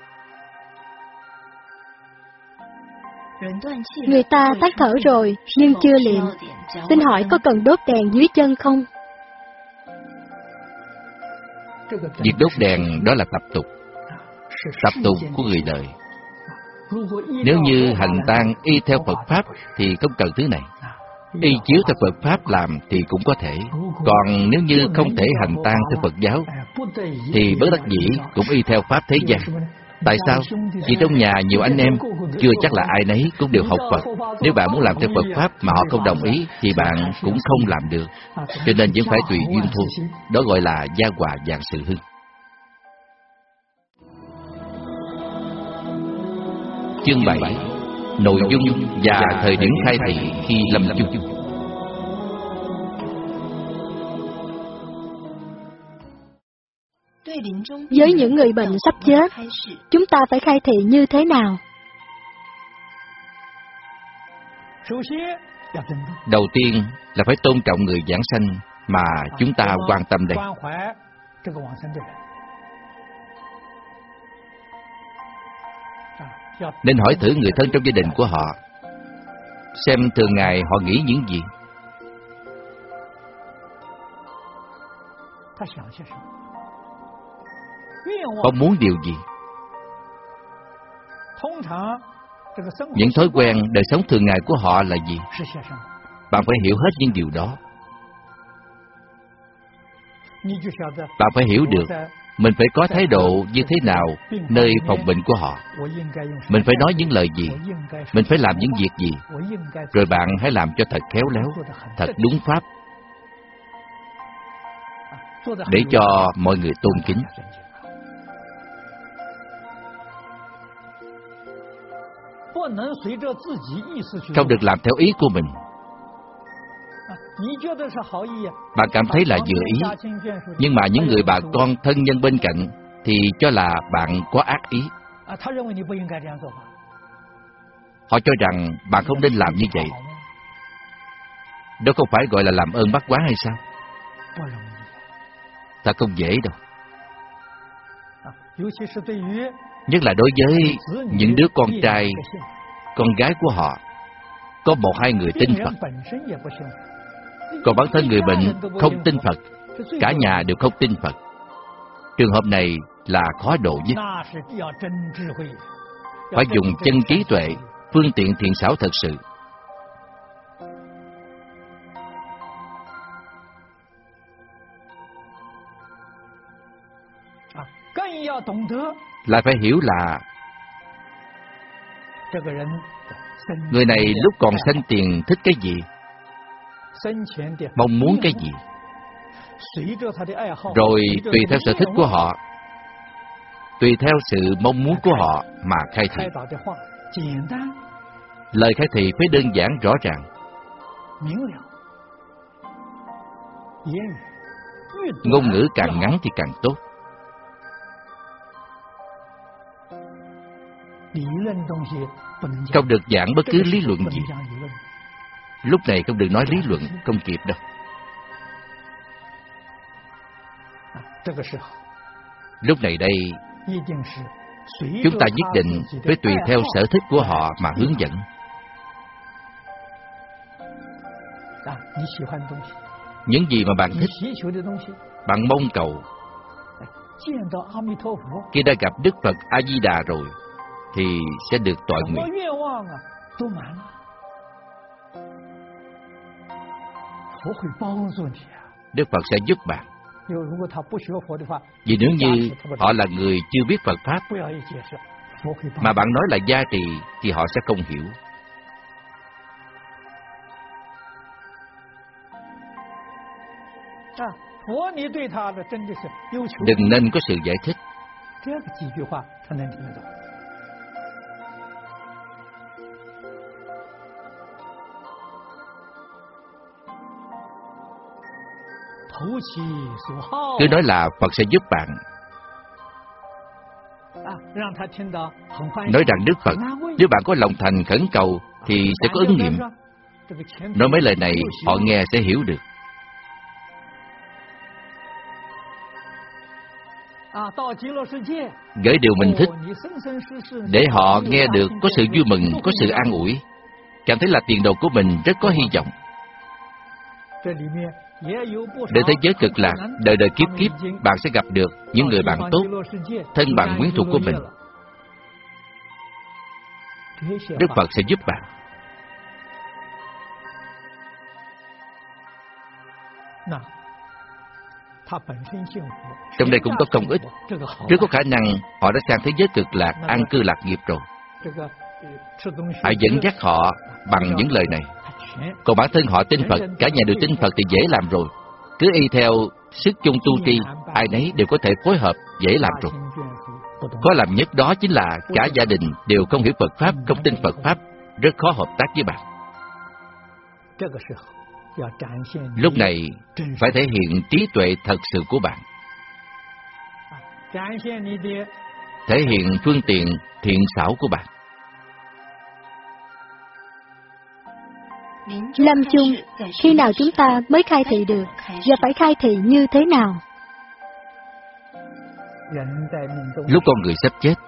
Người ta tắt thở rồi, nhưng chưa liệm. Xin hỏi có cần đốt đèn dưới chân không? Việc đốt đèn đó là tập tục. Tập tục của người đời. Nếu như hành tang y theo Phật Pháp thì không cần thứ này. Y chiếu theo Phật Pháp làm thì cũng có thể. Còn nếu như không thể hành tang theo Phật giáo thì bất đắc dĩ cũng y theo Pháp thế gian. Tại sao? Vì trong nhà nhiều anh em, chưa chắc là ai nấy cũng đều học Phật. Nếu bạn muốn làm theo Phật Pháp mà họ không đồng ý thì bạn cũng không làm được. Cho nên vẫn phải tùy duyên thôi. Đó gọi là gia hòa vạn sự hưng. Chương bảy. Nội dung và thời điểm khai thị khi lâm chung. Với những người bệnh sắp chết, chúng ta phải khai thị như thế nào? Đầu tiên là phải tôn trọng người giảng sanh mà chúng ta quan tâm đây. Nên hỏi thử người thân trong gia đình của họ, xem thường ngày họ nghĩ những gì. Họ muốn điều gì? Những thói quen đời sống thường ngày của họ là gì? Bạn phải hiểu hết những điều đó. Bạn phải hiểu được mình phải có thái độ như thế nào nơi phòng bệnh của họ. Mình phải nói những lời gì, mình phải làm những việc gì. Rồi bạn hãy làm cho thật khéo léo, thật đúng pháp, để cho mọi người tôn kính. Không được làm theo ý của mình. Bạn cảm thấy là vừa ý, nhưng mà những người bà con thân nhân bên cạnh thì cho là bạn có ác ý. Họ cho rằng bạn không nên làm như vậy. Đó không phải gọi là làm ơn bắt quán hay sao? Thật không dễ đâu. Nhất là đối với những đứa con trai, con gái của họ, có một hai người tin Phật. Còn bản thân người bệnh không tin Phật, cả nhà đều không tin Phật. Trường hợp này là khó độ nhất. Phải dùng chân trí tuệ, phương tiện thiện xảo thật sự. Lại phải hiểu là người này lúc còn sanh tiền thích cái gì, mong muốn cái gì, rồi tùy theo sở thích của họ, tùy theo sự mong muốn của họ mà khai thị. Lời khai thị phải đơn giản rõ ràng. Ngôn ngữ càng ngắn thì càng tốt. Không được giảng bất cứ lý luận gì. Lúc này không được nói lý luận, không kịp đâu. Lúc này đây, chúng ta nhất định phải tùy theo sở thích của họ mà hướng dẫn. Những gì mà bạn thích, bạn mong cầu, khi đã gặp Đức Phật A Di Đà rồi thì sẽ được toại nguyện. Đức Phật sẽ giúp bạn. Vì nếu như họ là người chưa biết Phật Pháp, mà bạn nói là gia trì, thì họ sẽ không hiểu. Đừng nên có sự giải thích. Cứ nói là Phật sẽ giúp bạn. Nói rằng Đức Phật, nếu bạn có lòng thành khẩn cầu thì sẽ có ứng nghiệm. Nói mấy lời này họ nghe sẽ hiểu được. Gửi điều mình thích để họ nghe được, có sự vui mừng, có sự an ủi, cảm thấy là tiền đồ của mình rất có hy vọng. Để thế giới cực lạc, đời đời kiếp kiếp, bạn sẽ gặp được những người bạn tốt, thân bằng quyến thuộc của mình. Đức Phật sẽ giúp bạn. Trong đây cũng có công ích. Rất có khả năng họ đã sang thế giới cực lạc, an cư lạc nghiệp rồi. Hãy dẫn dắt họ bằng những lời này. Còn bản thân họ tin Phật, cả nhà đều tin Phật thì dễ làm rồi. Cứ y theo sức chung tu tri, ai nấy đều có thể phối hợp, dễ làm rồi. Khó làm nhất đó chính là cả gia đình đều không hiểu Phật Pháp, không tin Phật Pháp, rất khó hợp tác với bạn. Lúc này phải thể hiện trí tuệ thật sự của bạn, thể hiện phương tiện thiện xảo của bạn. Lâm chung, khi nào chúng ta mới khai thị được, và phải khai thị như thế nào? Lúc con người sắp chết,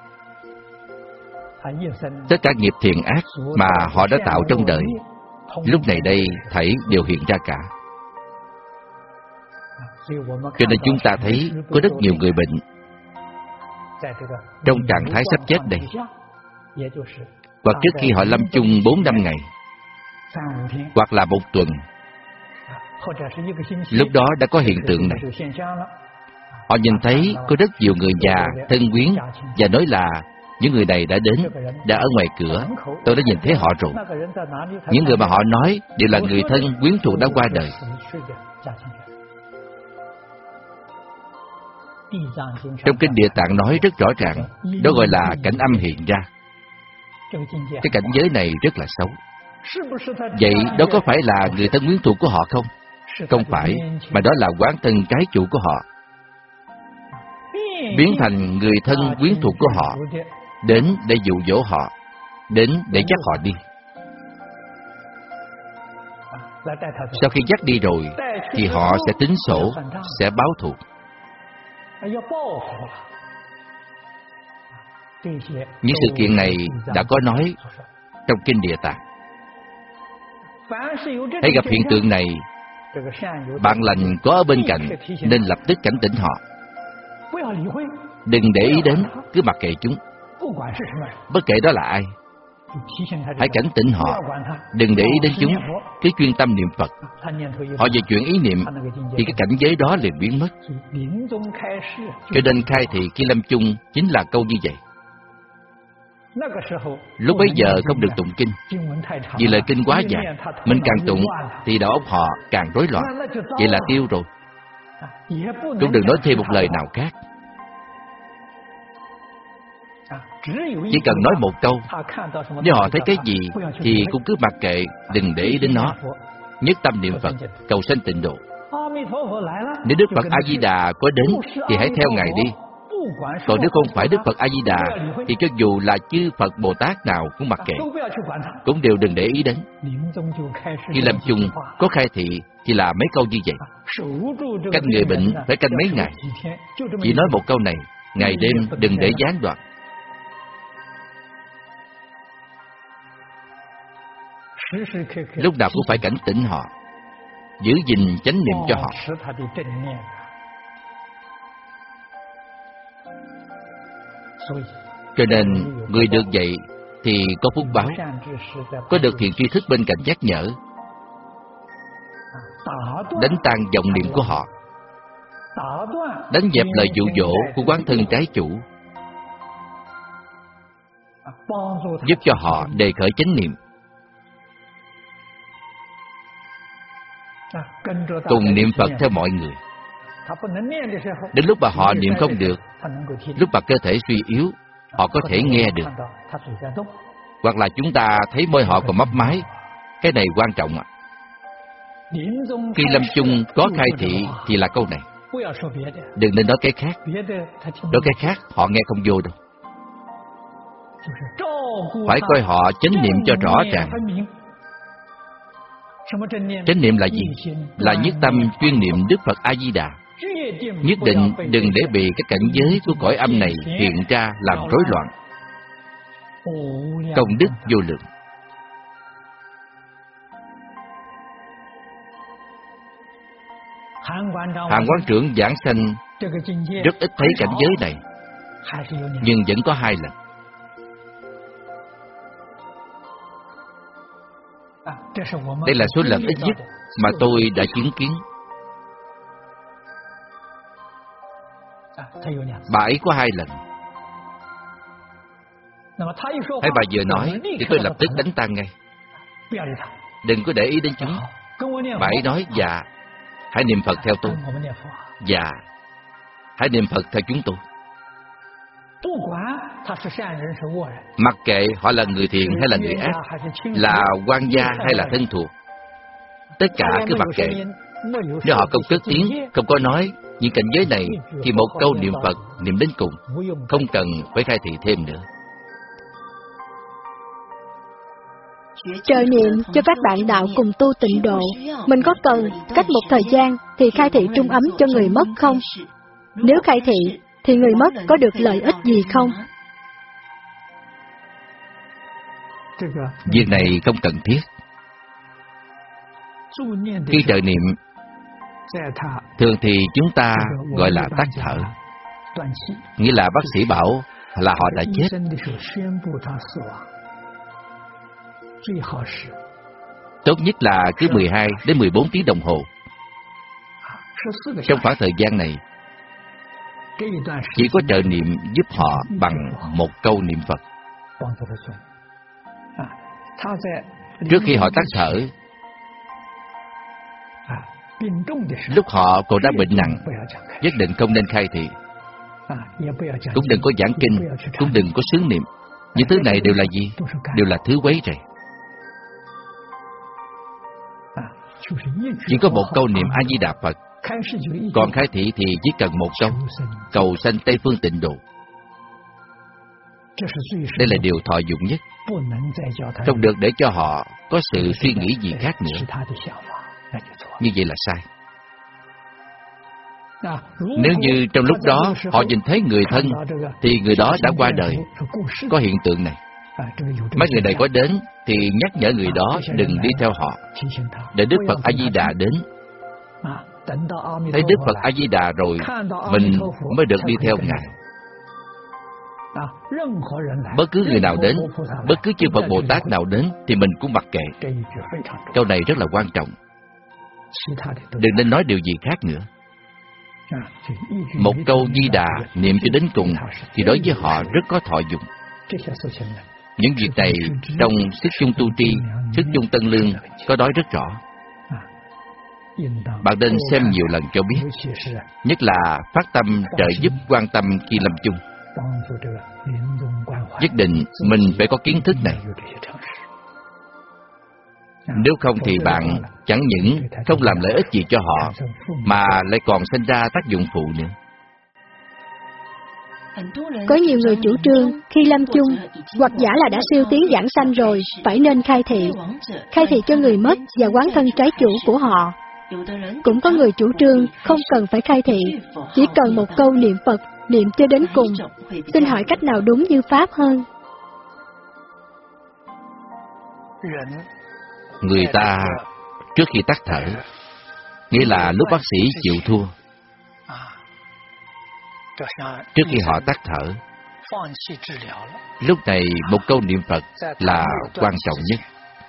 tất cả nghiệp thiện ác mà họ đã tạo trong đời, lúc này đây thảy đều hiện ra cả. Cho nên chúng ta thấy có rất nhiều người bệnh trong trạng thái sắp chết đây, hoặc trước khi họ lâm chung bốn năm ngày, hoặc là một tuần, lúc đó đã có hiện tượng này. Họ nhìn thấy có rất nhiều người già, thân quyến, và nói là những người này đã đến, đã ở ngoài cửa, tôi đã nhìn thấy họ rồi. Những người mà họ nói đều là người thân quyến thuộc đã qua đời. Trong kinh Địa Tạng nói rất rõ ràng, đó gọi là cảnh âm hiện ra. Cái cảnh giới này rất là xấu. Vậy đó có phải là người thân quyến thuộc của họ không? Không phải, mà đó là quán thân trái chủ của họ, biến thành người thân quyến thuộc của họ, đến để dụ dỗ họ, đến để dắt họ đi. Sau khi dắt đi rồi, thì họ sẽ tính sổ, sẽ báo thù. Những sự kiện này đã có nói trong Kinh Địa Tạng. Hãy gặp hiện tượng này, bạn lành có ở bên cạnh nên lập tức cảnh tỉnh họ. Đừng để ý đến, cứ mặc kệ chúng, bất kể đó là ai. Hãy cảnh tỉnh họ, đừng để ý đến chúng, cứ chuyên tâm niệm Phật. Họ về chuyện ý niệm thì cái cảnh giới đó liền biến mất. Cho nên khai thị khi lâm chung chính là câu như vậy. Lúc bấy giờ không được tụng kinh, vì lời kinh quá dài, mình càng tụng thì đầu óc họ càng rối loạn. Vậy là tiêu rồi. Cũng đừng nói thêm một lời nào khác. Chỉ cần nói một câu, nếu họ thấy cái gì thì cũng cứ mặc kệ, đừng để ý đến nó. Nhất tâm niệm Phật, cầu sanh tịnh độ. Nếu Đức Phật A-di-đà có đến thì hãy theo Ngài đi. Còn nếu không phải Đức Phật A-di-đà thì cho dù là chư Phật Bồ Tát nào cũng mặc kệ, cũng đều đừng để ý đến. Khi lâm chung có khai thị thì là mấy câu như vậy. Canh người bệnh phải canh mấy ngày. Chỉ nói một câu này, ngày đêm đừng để gián đoạn. Lúc nào cũng phải cảnh tỉnh họ, giữ gìn chánh niệm cho họ. Cho nên người được vậy thì có phúc báo, có được thiện tri thức bên cạnh nhắc nhở, đánh tan vọng niệm của họ, đánh dẹp lời dụ dỗ của quán thân trái chủ, giúp cho họ đề khởi chánh niệm. Cùng niệm Phật theo mọi người. Đến lúc mà họ niệm không được, lúc mà cơ thể suy yếu, họ có thể nghe được. Hoặc là chúng ta thấy môi họ còn mấp máy. Cái này quan trọng ạ. Khi lâm chung có khai thị thì là câu này. Đừng nên nói cái khác. Nói cái khác họ nghe không vô đâu. Phải coi họ chánh niệm cho rõ ràng. Chánh niệm là gì? Là nhất tâm chuyên niệm Đức Phật A-di-đà. Nhất định đừng để bị cái cảnh giới của cõi âm này hiện ra làm rối loạn. Công đức vô lượng. Hạng quán trưởng giảng sanh rất ít thấy cảnh giới này, nhưng vẫn có hai lần. Đây là số lần ít nhất mà tôi đã chứng kiến. Bà ấy có hai lần. Thấy bà vừa nói thì tôi lập tức đánh tan ngay. Đừng có để ý đến chúng. Bà ấy nói, dạ, hãy niệm Phật theo tôi. Dạ, hãy niệm Phật theo chúng tôi. Mặc kệ họ là người thiện hay là người ác, là quan gia hay là thân thuộc, tất cả cứ mặc kệ. Nếu họ không cất tiếng, không có nói những cảnh giới này, thì một câu niệm Phật niệm đến cùng, không cần phải khai thị thêm nữa. Trợ niệm cho các bạn đạo cùng tu tịnh độ, mình có cần cách một thời gian thì khai thị trung ấm cho người mất không? Nếu khai thị thì người mất có được lợi ích gì không? Việc này không cần thiết. Khi trợ niệm, thường thì chúng ta gọi là tắt thở, nghĩa là bác sĩ bảo là họ đã chết. Tốt nhất là cứ mười hai đến mười bốn tiếng đồng hồ. Trong khoảng thời gian này, chỉ có trợ niệm giúp họ bằng một câu niệm Phật. Trước khi họ tắt thở, lúc họ còn đang bệnh nặng, nhất định không nên khai thị, cũng đừng có giảng kinh, cũng đừng có xướng niệm. Những thứ này đều là gì? Đều là thứ quấy rầy. Chỉ có một câu niệm A Di Đà Phật, còn khai thị thì chỉ cần một câu: cầu sanh Tây Phương Tịnh Độ. Đây là điều thọ dụng nhất, không được để cho họ có sự suy nghĩ gì khác nữa. Như vậy là sai. Nếu như trong lúc đó họ nhìn thấy người thân thì người đó đã qua đời, có hiện tượng này, mấy người này có đến thì nhắc nhở người đó đừng đi theo họ, để Đức Phật A Di Đà đến. Thấy Đức Phật A Di Đà rồi, mình mới được đi theo Ngài. Bất cứ người nào đến, bất cứ chư Phật Bồ Tát nào đến thì mình cũng mặc kệ. Câu này rất là quan trọng. Đừng nên nói điều gì khác nữa. Một câu Di Đà niệm cho đến cùng thì đối với họ rất có thọ dụng. Những việc này trong Sức Chung Tu Tri, Sức Chung Tân Lương có nói rất rõ. Bạn nên xem nhiều lần cho biết, nhất là phát tâm trợ giúp quan tâm khi lâm chung. Nhất định mình phải có kiến thức này. Nếu không thì bạn chẳng những không làm lợi ích gì cho họ, mà lại còn sinh ra tác dụng phụ nữa. Có nhiều người chủ trương khi lâm chung, hoặc giả là đã siêu tiến giảng sanh rồi, phải nên khai thị, khai thị cho người mất và quán thân trái chủ của họ. Cũng có người chủ trương không cần phải khai thị, chỉ cần một câu niệm Phật, niệm cho đến cùng. Xin hỏi cách nào đúng như Pháp hơn? Người ta trước khi tắt thở, nghĩa là lúc bác sĩ chịu thua. Trước khi họ tắt thở, lúc này một câu niệm Phật là quan trọng nhất.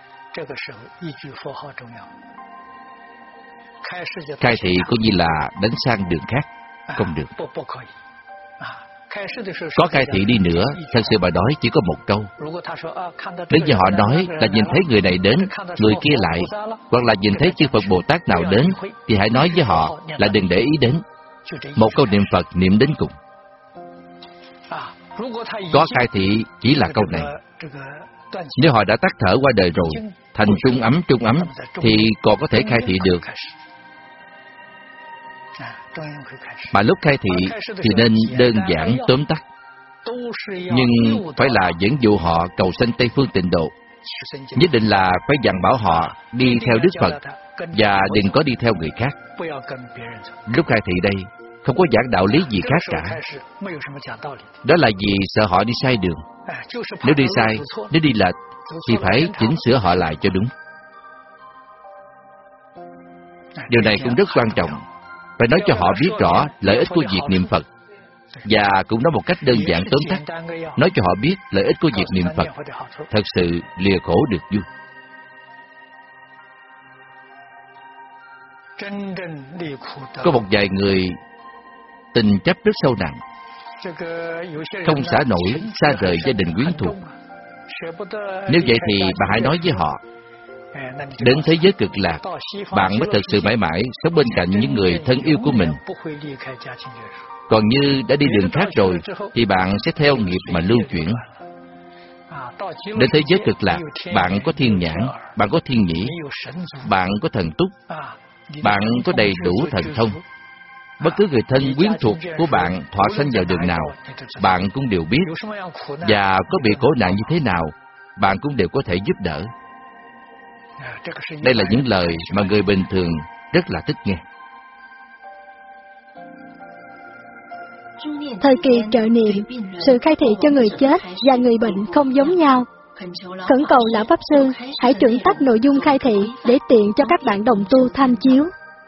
Khai thị cũng như là đánh sang đường khác, không được. Có khai thị đi nữa, thật sự bà nói chỉ có một câu. Nếu như họ nói là nhìn thấy người này đến, người kia lại, hoặc là nhìn thấy chư Phật Bồ Tát nào đến, thì hãy nói với họ là đừng để ý đến. Một câu niệm Phật niệm đến cùng. Có khai thị chỉ là câu này. Nếu họ đã tắt thở qua đời rồi, thành trung ấm trung ấm, thì còn có thể khai thị được. Mà lúc khai thị thì nên đơn giản tóm tắt, nhưng phải là dẫn dụ họ cầu sanh Tây Phương Tịnh Độ. Nhất định là phải dặn bảo họ đi theo Đức Phật, và đừng có đi theo người khác. Lúc khai thị đây không có giảng đạo lý gì khác cả. Đó là vì sợ họ đi sai đường. Nếu đi sai, nếu đi lệch thì phải chỉnh sửa họ lại cho đúng. Điều này cũng rất quan trọng. Phải nói cho họ biết rõ lợi ích của việc niệm Phật, và cũng nói một cách đơn giản tóm tắt, nói cho họ biết lợi ích của việc niệm Phật. Thật sự lìa khổ được vui. Có một vài người tình chấp rất sâu nặng, không xả nổi xa rời gia đình quyến thuộc. Nếu vậy thì bà hãy nói với họ, đến thế giới cực lạc, bạn mới thật sự mãi mãi sống bên cạnh những người thân yêu của mình. Còn như đã đi đường khác rồi, thì bạn sẽ theo nghiệp mà lưu chuyển. Đến thế giới cực lạc, bạn có thiên nhãn, bạn có thiên nhĩ, bạn có thần túc, bạn có đầy đủ thần thông. Bất cứ người thân quyến thuộc của bạn thọ sanh vào đường nào, bạn cũng đều biết, và có bị khổ nạn như thế nào, bạn cũng đều có thể giúp đỡ. Đây là những lời mà người bình thường rất là thích nghe. Thời kỳ trợ niệm, sự khai thị cho người chết và người bệnh không giống nhau. Khẩn cầu Lão Pháp Sư hãy chuẩn tách nội dung khai thị để tiện cho các bạn đồng tu tham chiếu.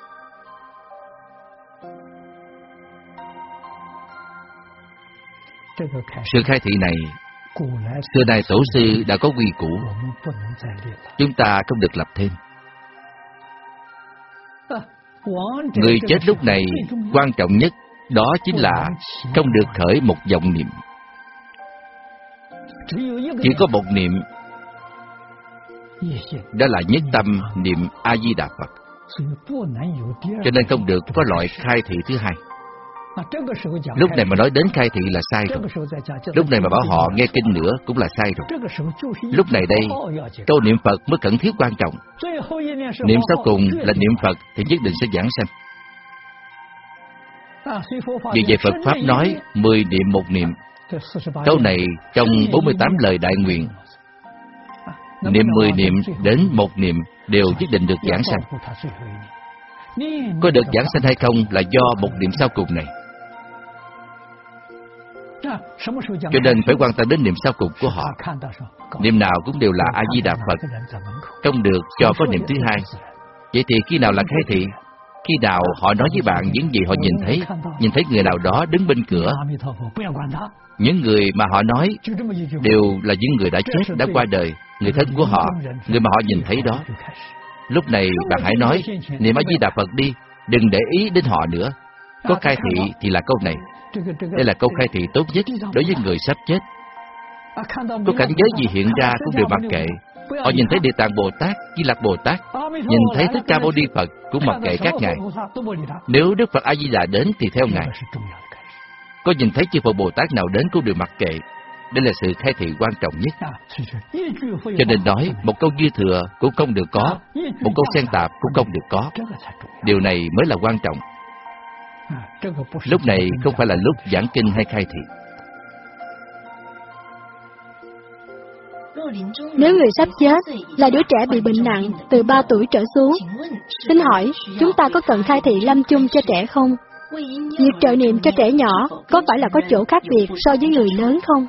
Sự khai thị này, xưa nay tổ sư đã có quy củ, chúng ta không được lập thêm. Người chết lúc này quan trọng nhất đó chính là không được khởi một vọng niệm. Chỉ có một niệm, đó là nhất tâm niệm A Di Đà Phật. Cho nên không được có loại khai thị thứ hai. Lúc này mà nói đến khai thị là sai rồi. Lúc này mà bảo họ nghe kinh nữa cũng là sai rồi. Lúc này đây, câu niệm Phật mới khẩn thiết quan trọng. Niệm sau cùng là niệm Phật thì nhất định sẽ giảng sanh. Vì vậy Phật Pháp nói mười niệm một niệm. Câu này trong bốn mươi tám lời đại nguyện, niệm mười niệm đến một niệm đều nhất định được giảng sanh. Có được giảng sanh hay không là do một niệm sau cùng này. Cho nên phải quan tâm đến niệm sau cùng của họ. Niệm nào cũng đều là A-di-đà Phật, không được cho có niệm thứ hai. Vậy thì khi nào là khai thị? Khi nào họ nói với bạn những gì họ nhìn thấy, nhìn thấy người nào đó đứng bên cửa, những người mà họ nói đều là những người đã chết, đã qua đời, người thân của họ, người mà họ nhìn thấy đó. Lúc này bạn hãy nói niệm A-di-đà Phật đi, đừng để ý đến họ nữa. Có khai thị thì là câu này. Đây là câu khai thị tốt nhất đối với người sắp chết. Có cảnh giới gì hiện ra cũng đều mặc kệ. Họ nhìn thấy Địa Tạng Bồ Tát, Di Lặc Bồ Tát, nhìn thấy Thích Ca Mâu Ni Phật cũng mặc kệ các ngài. Nếu Đức Phật A Di Đà đến thì theo ngài. Có nhìn thấy chư Phật Bồ Tát nào đến cũng đều mặc kệ. Đây là sự khai thị quan trọng nhất. Cho nên nói một câu dư thừa cũng không được có, một câu xen tạp cũng không được có. Điều này mới là quan trọng. Lúc này không phải là lúc giảng kinh hay khai thị. Nếu người sắp chết là đứa trẻ bị bệnh nặng từ ba tuổi trở xuống, xin hỏi chúng ta có cần khai thị lâm chung cho trẻ không? Việc trợ niệm cho trẻ nhỏ có phải là có chỗ khác biệt so với người lớn không?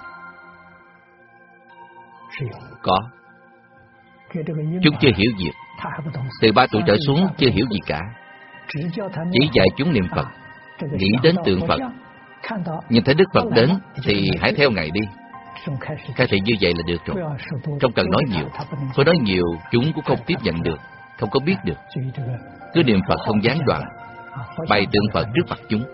Có. Chúng chưa hiểu việc. Từ ba tuổi trở xuống chưa hiểu gì cả. Chỉ dạy chúng niệm Phật, nghĩ đến tượng Phật. Nhìn thấy Đức Phật đến thì hãy theo ngài đi. Khai thị như vậy là được rồi. Không cần nói nhiều. Có nói nhiều chúng cũng không tiếp nhận được, không có biết được. Cứ niệm Phật không gián đoạn, bày tượng Phật trước mặt chúng.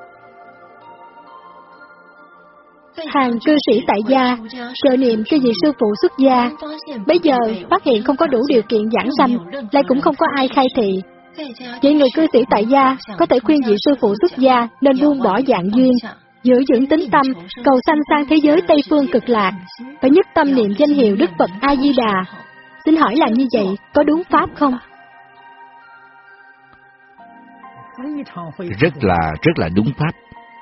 Hàng cư sĩ tại gia trợ niệm cho vị sư phụ xuất gia, bây giờ phát hiện không có đủ điều kiện giảng sanh, lại cũng không có ai khai thị. Vậy người cư sĩ tại gia có thể khuyên vị sư phụ xuất gia nên buông bỏ dạng duyên, giữ dưỡng tính tâm, cầu sanh sang thế giới Tây Phương Cực Lạc, phải nhất tâm niệm danh hiệu Đức Phật A Di Đà. Xin hỏi làm như vậy có đúng pháp không? Rất là rất là đúng pháp.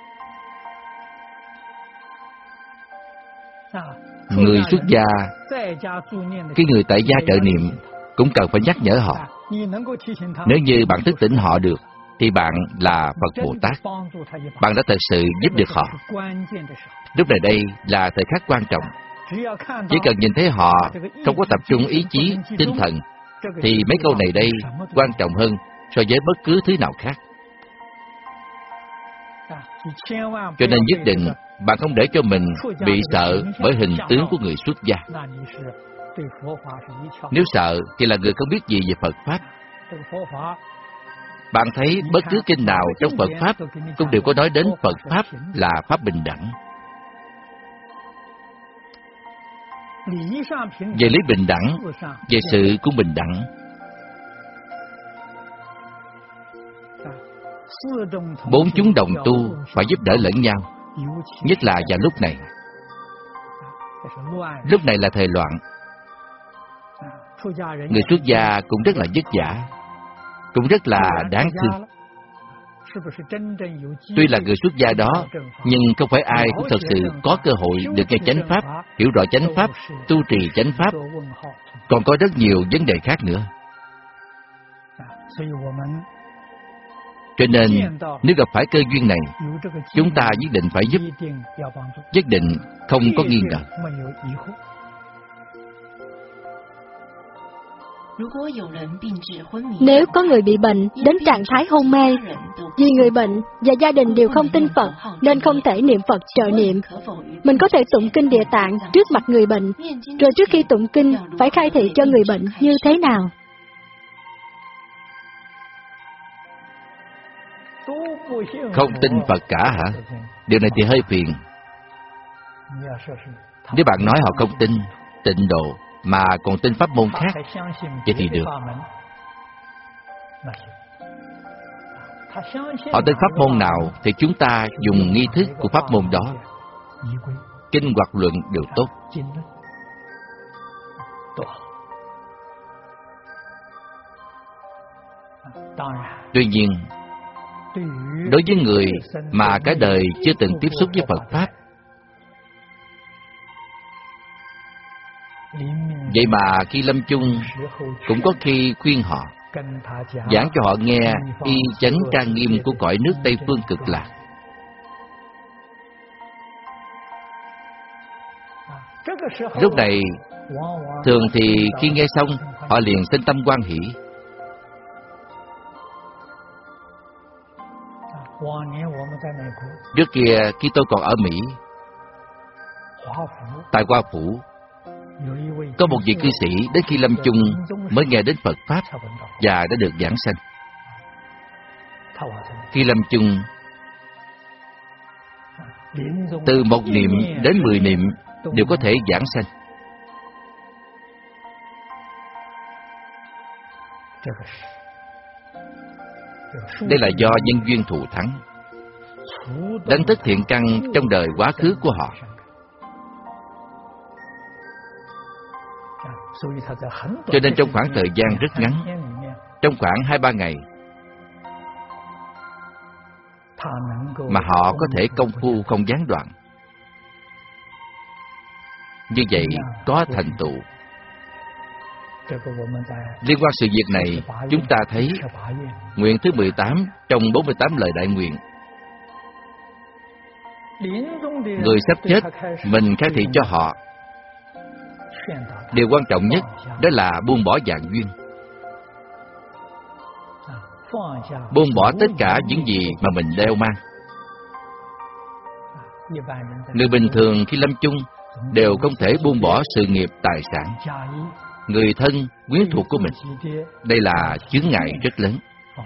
Người xuất gia, cái người tại gia trợ niệm cũng cần phải nhắc nhở họ. Nếu như bạn thức tỉnh họ được thì bạn là Phật Bồ Tát, bạn đã thật sự giúp được họ. Lúc này đây là thời khắc quan trọng. Chỉ cần nhìn thấy họ không có tập trung ý chí, tinh thần, thì mấy câu này đây quan trọng hơn so với bất cứ thứ nào khác. Cho nên nhất định bạn không để cho mình bị sợ bởi hình tướng của người xuất gia. Nếu sợ thì là người không biết gì về Phật Pháp. Bạn thấy bất cứ kinh nào trong Phật Pháp cũng đều có nói đến Phật Pháp là Pháp bình đẳng. Về lý bình đẳng, về sự cũng bình đẳng. Bốn chúng đồng tu phải giúp đỡ lẫn nhau, nhất là vào lúc này. Lúc này là thời loạn. Người xuất gia cũng rất là vất vả, cũng rất là đáng thương. Tuy là người xuất gia đó, nhưng không phải ai cũng thật sự có cơ hội được nghe chánh Pháp, hiểu rõ chánh Pháp, tu trì chánh Pháp. Còn có rất nhiều vấn đề khác nữa. Cho nên, nếu gặp phải cơ duyên này, chúng ta nhất định phải giúp, nhất định không có nghi ngờ. Nếu có người bị bệnh đến trạng thái hôn mê, vì người bệnh và gia đình đều không tin Phật nên không thể niệm Phật trợ niệm, mình có thể tụng kinh Địa Tạng trước mặt người bệnh, rồi trước khi tụng kinh phải khai thị cho người bệnh như thế nào? Không tin Phật cả hả? Điều này thì hơi phiền. Nếu bạn nói họ không tin Tịnh Độ mà còn tin pháp môn khác, vậy thì được. Họ tin pháp môn nào thì chúng ta dùng nghi thức của pháp môn đó. Kinh hoặc luận đều tốt. Tuy nhiên, đối với người mà cả đời chưa từng tiếp xúc với Phật Pháp, vậy mà khi lâm chung cũng có khi khuyên họ, giảng cho họ nghe y chánh trang nghiêm của cõi nước Tây Phương Cực Lạc. Lúc này, thường thì khi nghe xong, họ liền sinh tâm hoan hỷ. Trước kia, khi tôi còn ở Mỹ, tại Hoa Phủ, có một vị cư sĩ đến khi lâm chung mới nghe đến Phật Pháp và đã được giảng sanh. Khi lâm chung, từ một niệm đến mười niệm đều có thể giảng sanh. Đây là do nhân duyên thù thắng, đánh thức thiện căn trong đời quá khứ của họ. Cho nên trong khoảng thời gian rất ngắn, trong khoảng hai ba ngày, mà họ có thể công phu không gián đoạn. Như vậy có thành tựu. Liên quan sự việc này, chúng ta thấy nguyện thứ mười tám trong bốn mươi tám lời đại nguyện. Người sắp chết, mình khai thị cho họ. Điều quan trọng nhất đó là buông bỏ vạn duyên, buông bỏ tất cả những gì mà mình đeo mang. Người bình thường khi lâm chung đều không thể buông bỏ sự nghiệp, tài sản, người thân, quyến thuộc của mình. Đây là chướng ngại rất lớn.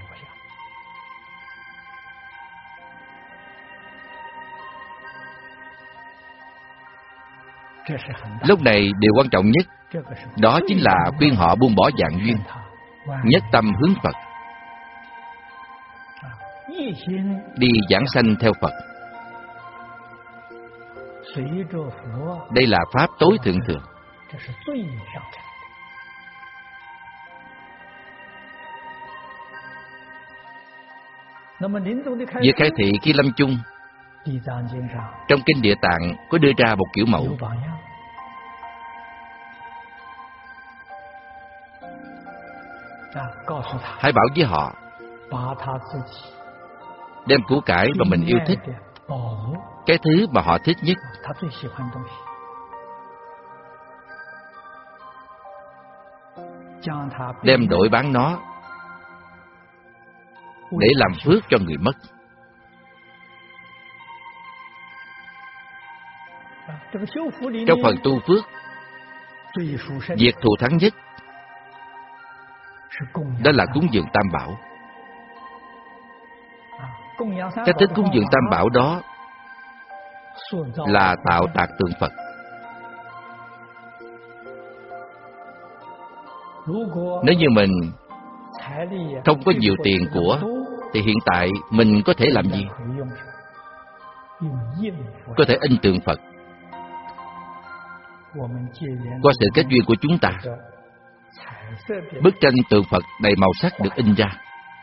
Lúc này điều quan trọng nhất đó chính là khuyên họ buông bỏ vạn duyên, nhất tâm hướng Phật, đi giảng sanh theo Phật. Đây là pháp tối thượng thượng. Việc khai thị khi lâm chung, trong kinh Địa Tạng có đưa ra một kiểu mẫu. Hãy bảo với họ, đem của cải mà mình yêu thích, cái thứ mà họ thích nhất, đem đổi bán nó để làm phước cho người mất. Trong phần tu phước, việc thù thắng nhất đó là cúng dường Tam Bảo. Cách thức cúng dường Tam Bảo đó là tạo tạc tượng Phật. Nếu như mình không có nhiều tiền của, thì hiện tại mình có thể làm gì? Có thể in tượng Phật. Qua sự kết duyên của chúng ta, bức tranh tượng Phật đầy màu sắc được in ra.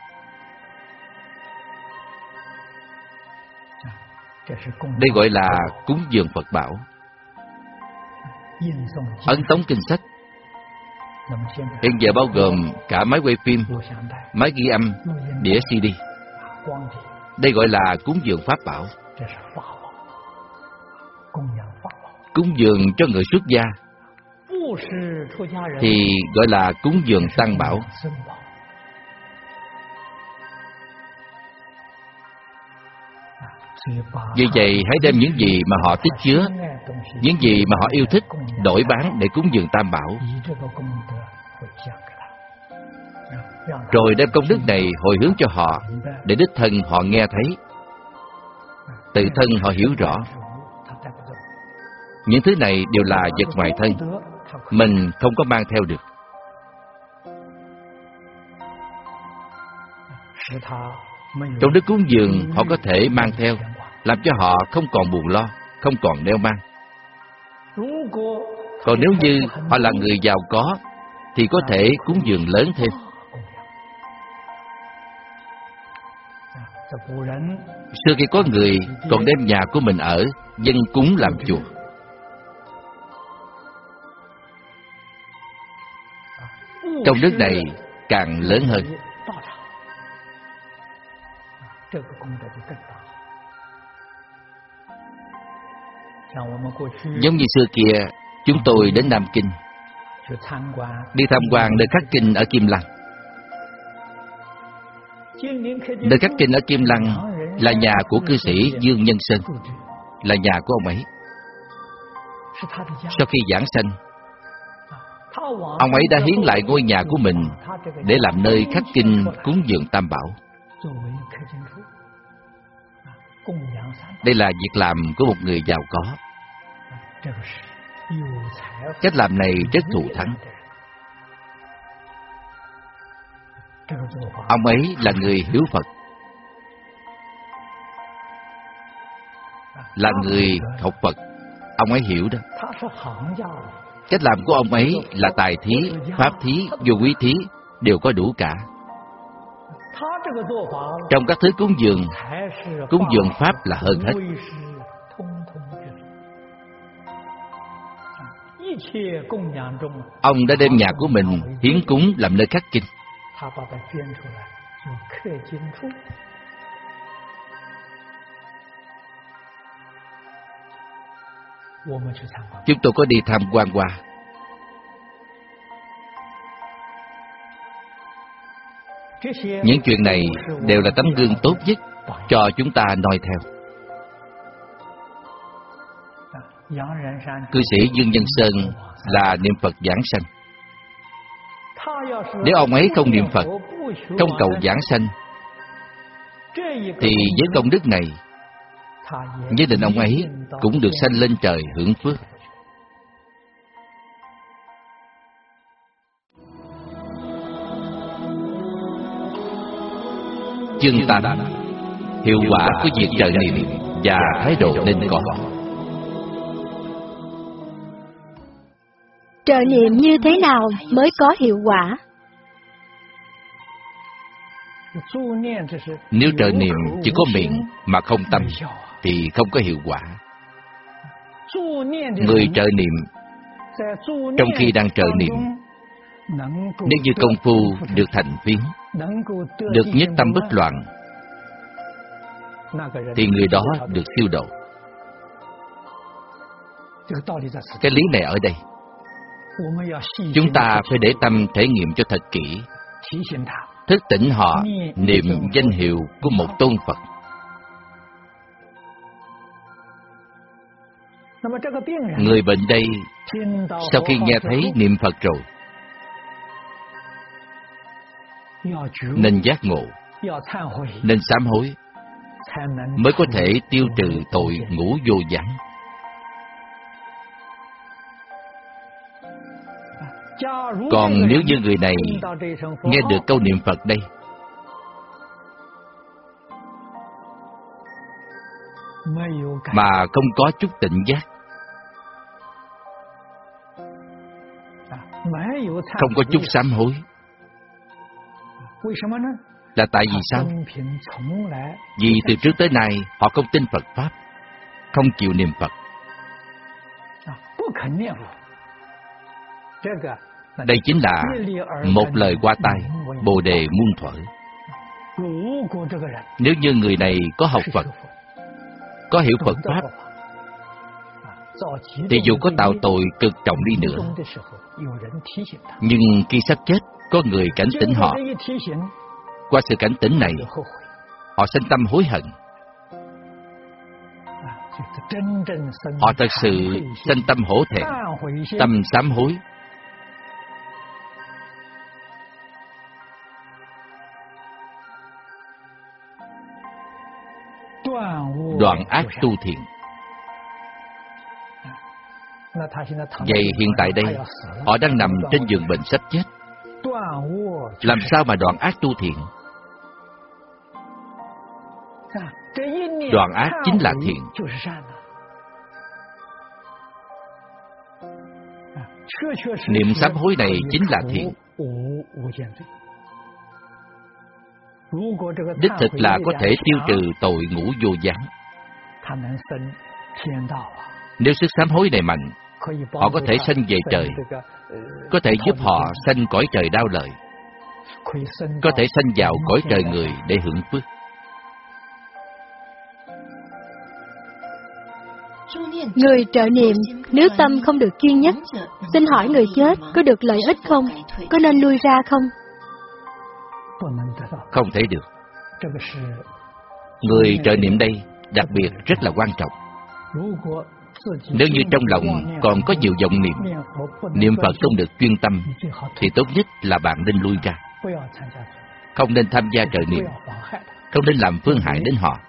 Đây gọi là cúng dường Phật Bảo. Ấn tống kinh sách hiện giờ bao gồm cả máy quay phim, máy ghi âm, đĩa xê đê. Đây gọi là cúng dường Pháp Bảo. Cúng dường cho người xuất gia thì gọi là cúng dường Tăng Bảo. Vì vậy, hãy đem những gì mà họ tích chứa, những gì mà họ yêu thích, đổi bán để cúng dường Tam Bảo. Rồi đem công đức này hồi hướng cho họ, để đích thân họ nghe thấy, tự thân họ hiểu rõ. Những thứ này đều là vật ngoài thân, mình không có mang theo được. Trong lúc cúng dường, họ có thể mang theo, làm cho họ không còn buồn lo, không còn đeo mang. Còn nếu như họ là người giàu có, thì có thể cúng dường lớn thêm. Xưa khi có người còn đem nhà của mình ở, dân cúng làm chùa. Trong nước này càng lớn hơn. Giống như xưa kia, chúng tôi đến Nam Kinh, đi tham quan nơi khắc kinh ở Kim Lăng. Nơi khắc kinh ở Kim Lăng là nhà của cư sĩ Dương Nhân Sơn, là nhà của ông ấy. Sau khi giảng sanh, ông ấy đã hiến lại ngôi nhà của mình để làm nơi khắc kinh cúng dường Tam Bảo. Đây là việc làm của một người giàu có. Cách làm này rất thù thắng. Ông ấy là người hiểu Phật, là người học Phật. Ông ấy hiểu đó. Cách làm của ông ấy là tài thí, pháp thí, vô quý thí đều có đủ cả. Trong các thứ cúng dường, cúng dường pháp là hơn hết. Ông đã đem nhà của mình hiến cúng làm nơi khắc kinh. Chúng tôi có đi tham quan qua. Những chuyện này đều là tấm gương tốt nhất cho chúng ta noi theo. Cư sĩ Dương Nhân Sơn là niệm Phật giảng sanh. Nếu ông ấy không niệm Phật, không cầu giảng sanh, thì với công đức này, nhất định ông ấy cũng được sanh lên trời hưởng phước. Chương tám. Hiệu quả của việc trợ niệm và thái độ nên có. Trợ niệm như thế nào mới có hiệu quả? Nếu trợ niệm chỉ có miệng mà không tâm thì không có hiệu quả. Người trợ niệm trong khi đang trợ niệm, nếu như công phu được thành phiến, được nhất tâm bất loạn, thì người đó được siêu độ. Cái lý này ở đây, chúng ta phải để tâm thể nghiệm cho thật kỹ, thức tỉnh họ niệm danh hiệu của một tôn Phật. Người bệnh đây, sau khi nghe thấy niệm Phật rồi, nên giác ngộ, nên sám hối, mới có thể tiêu trừ tội ngũ vô gián. Còn nếu như người này nghe được câu niệm Phật đây, mà không có chút tỉnh giác, không có chút sám hối, là tại vì sao? Vì từ trước tới nay họ không tin Phật Pháp, không chịu niệm Phật. Đây chính là một lời qua tai, bồ đề muôn thuở. Nếu như người này có học Phật, có hiểu Phật Pháp, thì dù có tạo tội cực trọng đi nữa, nhưng khi sắp chết, có người cảnh tỉnh họ. Qua sự cảnh tỉnh này, họ sanh tâm hối hận. Họ thật sự sanh tâm hổ thẹn, tâm sám hối. Đoạn ác tu thiện. Vậy hiện tại đây, họ đang nằm trên giường bệnh sắp chết. Làm sao mà đoạn ác tu thiện? Đoạn ác chính là thiện. Niệm sám hối này chính là thiện. Đích thực là có thể tiêu trừ tội ngũ vô gián. Nếu sức sám hối này mạnh, họ có thể sanh về trời, có thể giúp họ sanh cõi trời đau lợi, có thể sanh vào cõi trời người để hưởng phước. Người trợ niệm nếu tâm không được chuyên nhất, xin hỏi người chết có được lợi ích không? Có nên lui ra không? Không thể được. Người trợ niệm đây đặc biệt rất là quan trọng. Nếu như trong lòng còn có nhiều vọng niệm, niệm Phật không được chuyên tâm, thì tốt nhất là bạn nên lui ra. Không nên tham gia trợ niệm, không nên làm phương hại đến họ.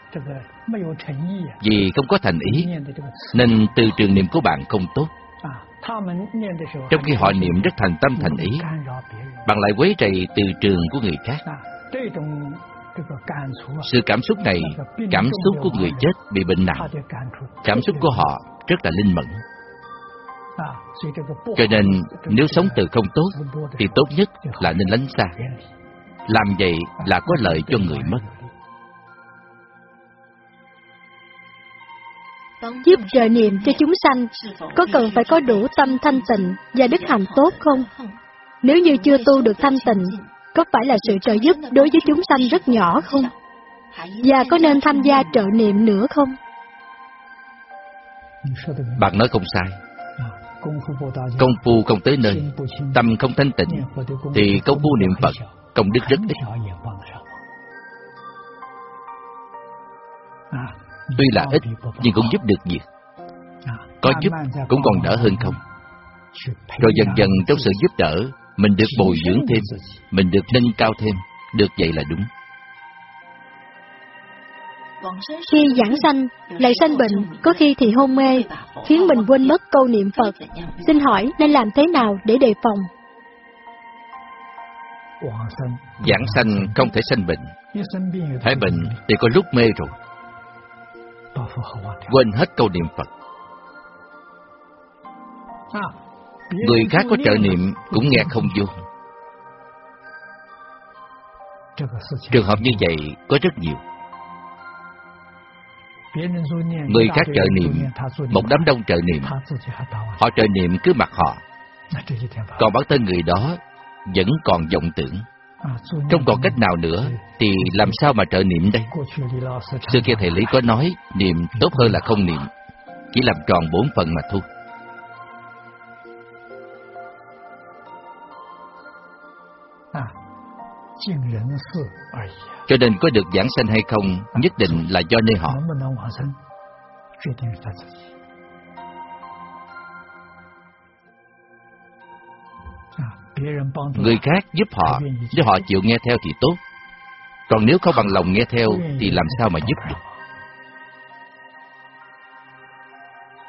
Vì không có thành ý, nên từ trường niệm của bạn không tốt. Trong khi họ niệm rất thành tâm thành ý, bạn lại quấy rầy từ trường của người khác. Sự cảm xúc này, cảm xúc của người chết bị bệnh nặng, cảm xúc của họ rất là linh mẫn. Cho nên nếu sống từ không tốt, thì tốt nhất là nên lánh xa. Làm vậy là có lợi cho người mất. Giúp trợ niệm cho chúng sanh, có cần phải có đủ tâm thanh tịnh và đức hạnh tốt không? Nếu như chưa tu được thanh tịnh, có phải là sự trợ giúp đối với chúng sanh rất nhỏ không? Và có nên tham gia trợ niệm nữa không? Bạn nói không sai. Công phu không tới nơi, tâm không thanh tịnh, thì công phu niệm Phật công đức rất ít. Tuy là ít, nhưng cũng giúp được việc. Có giúp cũng còn đỡ hơn không. Rồi dần dần trong sự giúp đỡ, mình được bồi dưỡng thêm, mình được nâng cao thêm, được vậy là đúng. Khi giảng sanh, lại sanh bệnh, có khi thì hôn mê, khiến mình quên mất câu niệm Phật. Xin hỏi nên làm thế nào để đề phòng? Giảng sanh không thể sanh bệnh. Hễ bệnh thì có lúc mê rồi, quên hết câu niệm Phật. Người khác có trợ niệm cũng nghe không vô. Trường hợp như vậy có rất nhiều. Người khác trợ niệm, một đám đông trợ niệm, họ trợ niệm cứ mặc họ, còn bản thân người đó vẫn còn vọng tưởng, không còn cách nào nữa, thì làm sao mà trợ niệm đây? Xưa kia thầy Lý có nói, niệm tốt hơn là không niệm, chỉ làm tròn bổn phận mà thôi. Cho nên có được giảng sanh hay không, nhất định là do nơi họ. Người khác giúp họ, nếu họ chịu nghe theo thì tốt. Còn nếu không bằng lòng nghe theo, thì làm sao mà giúp được?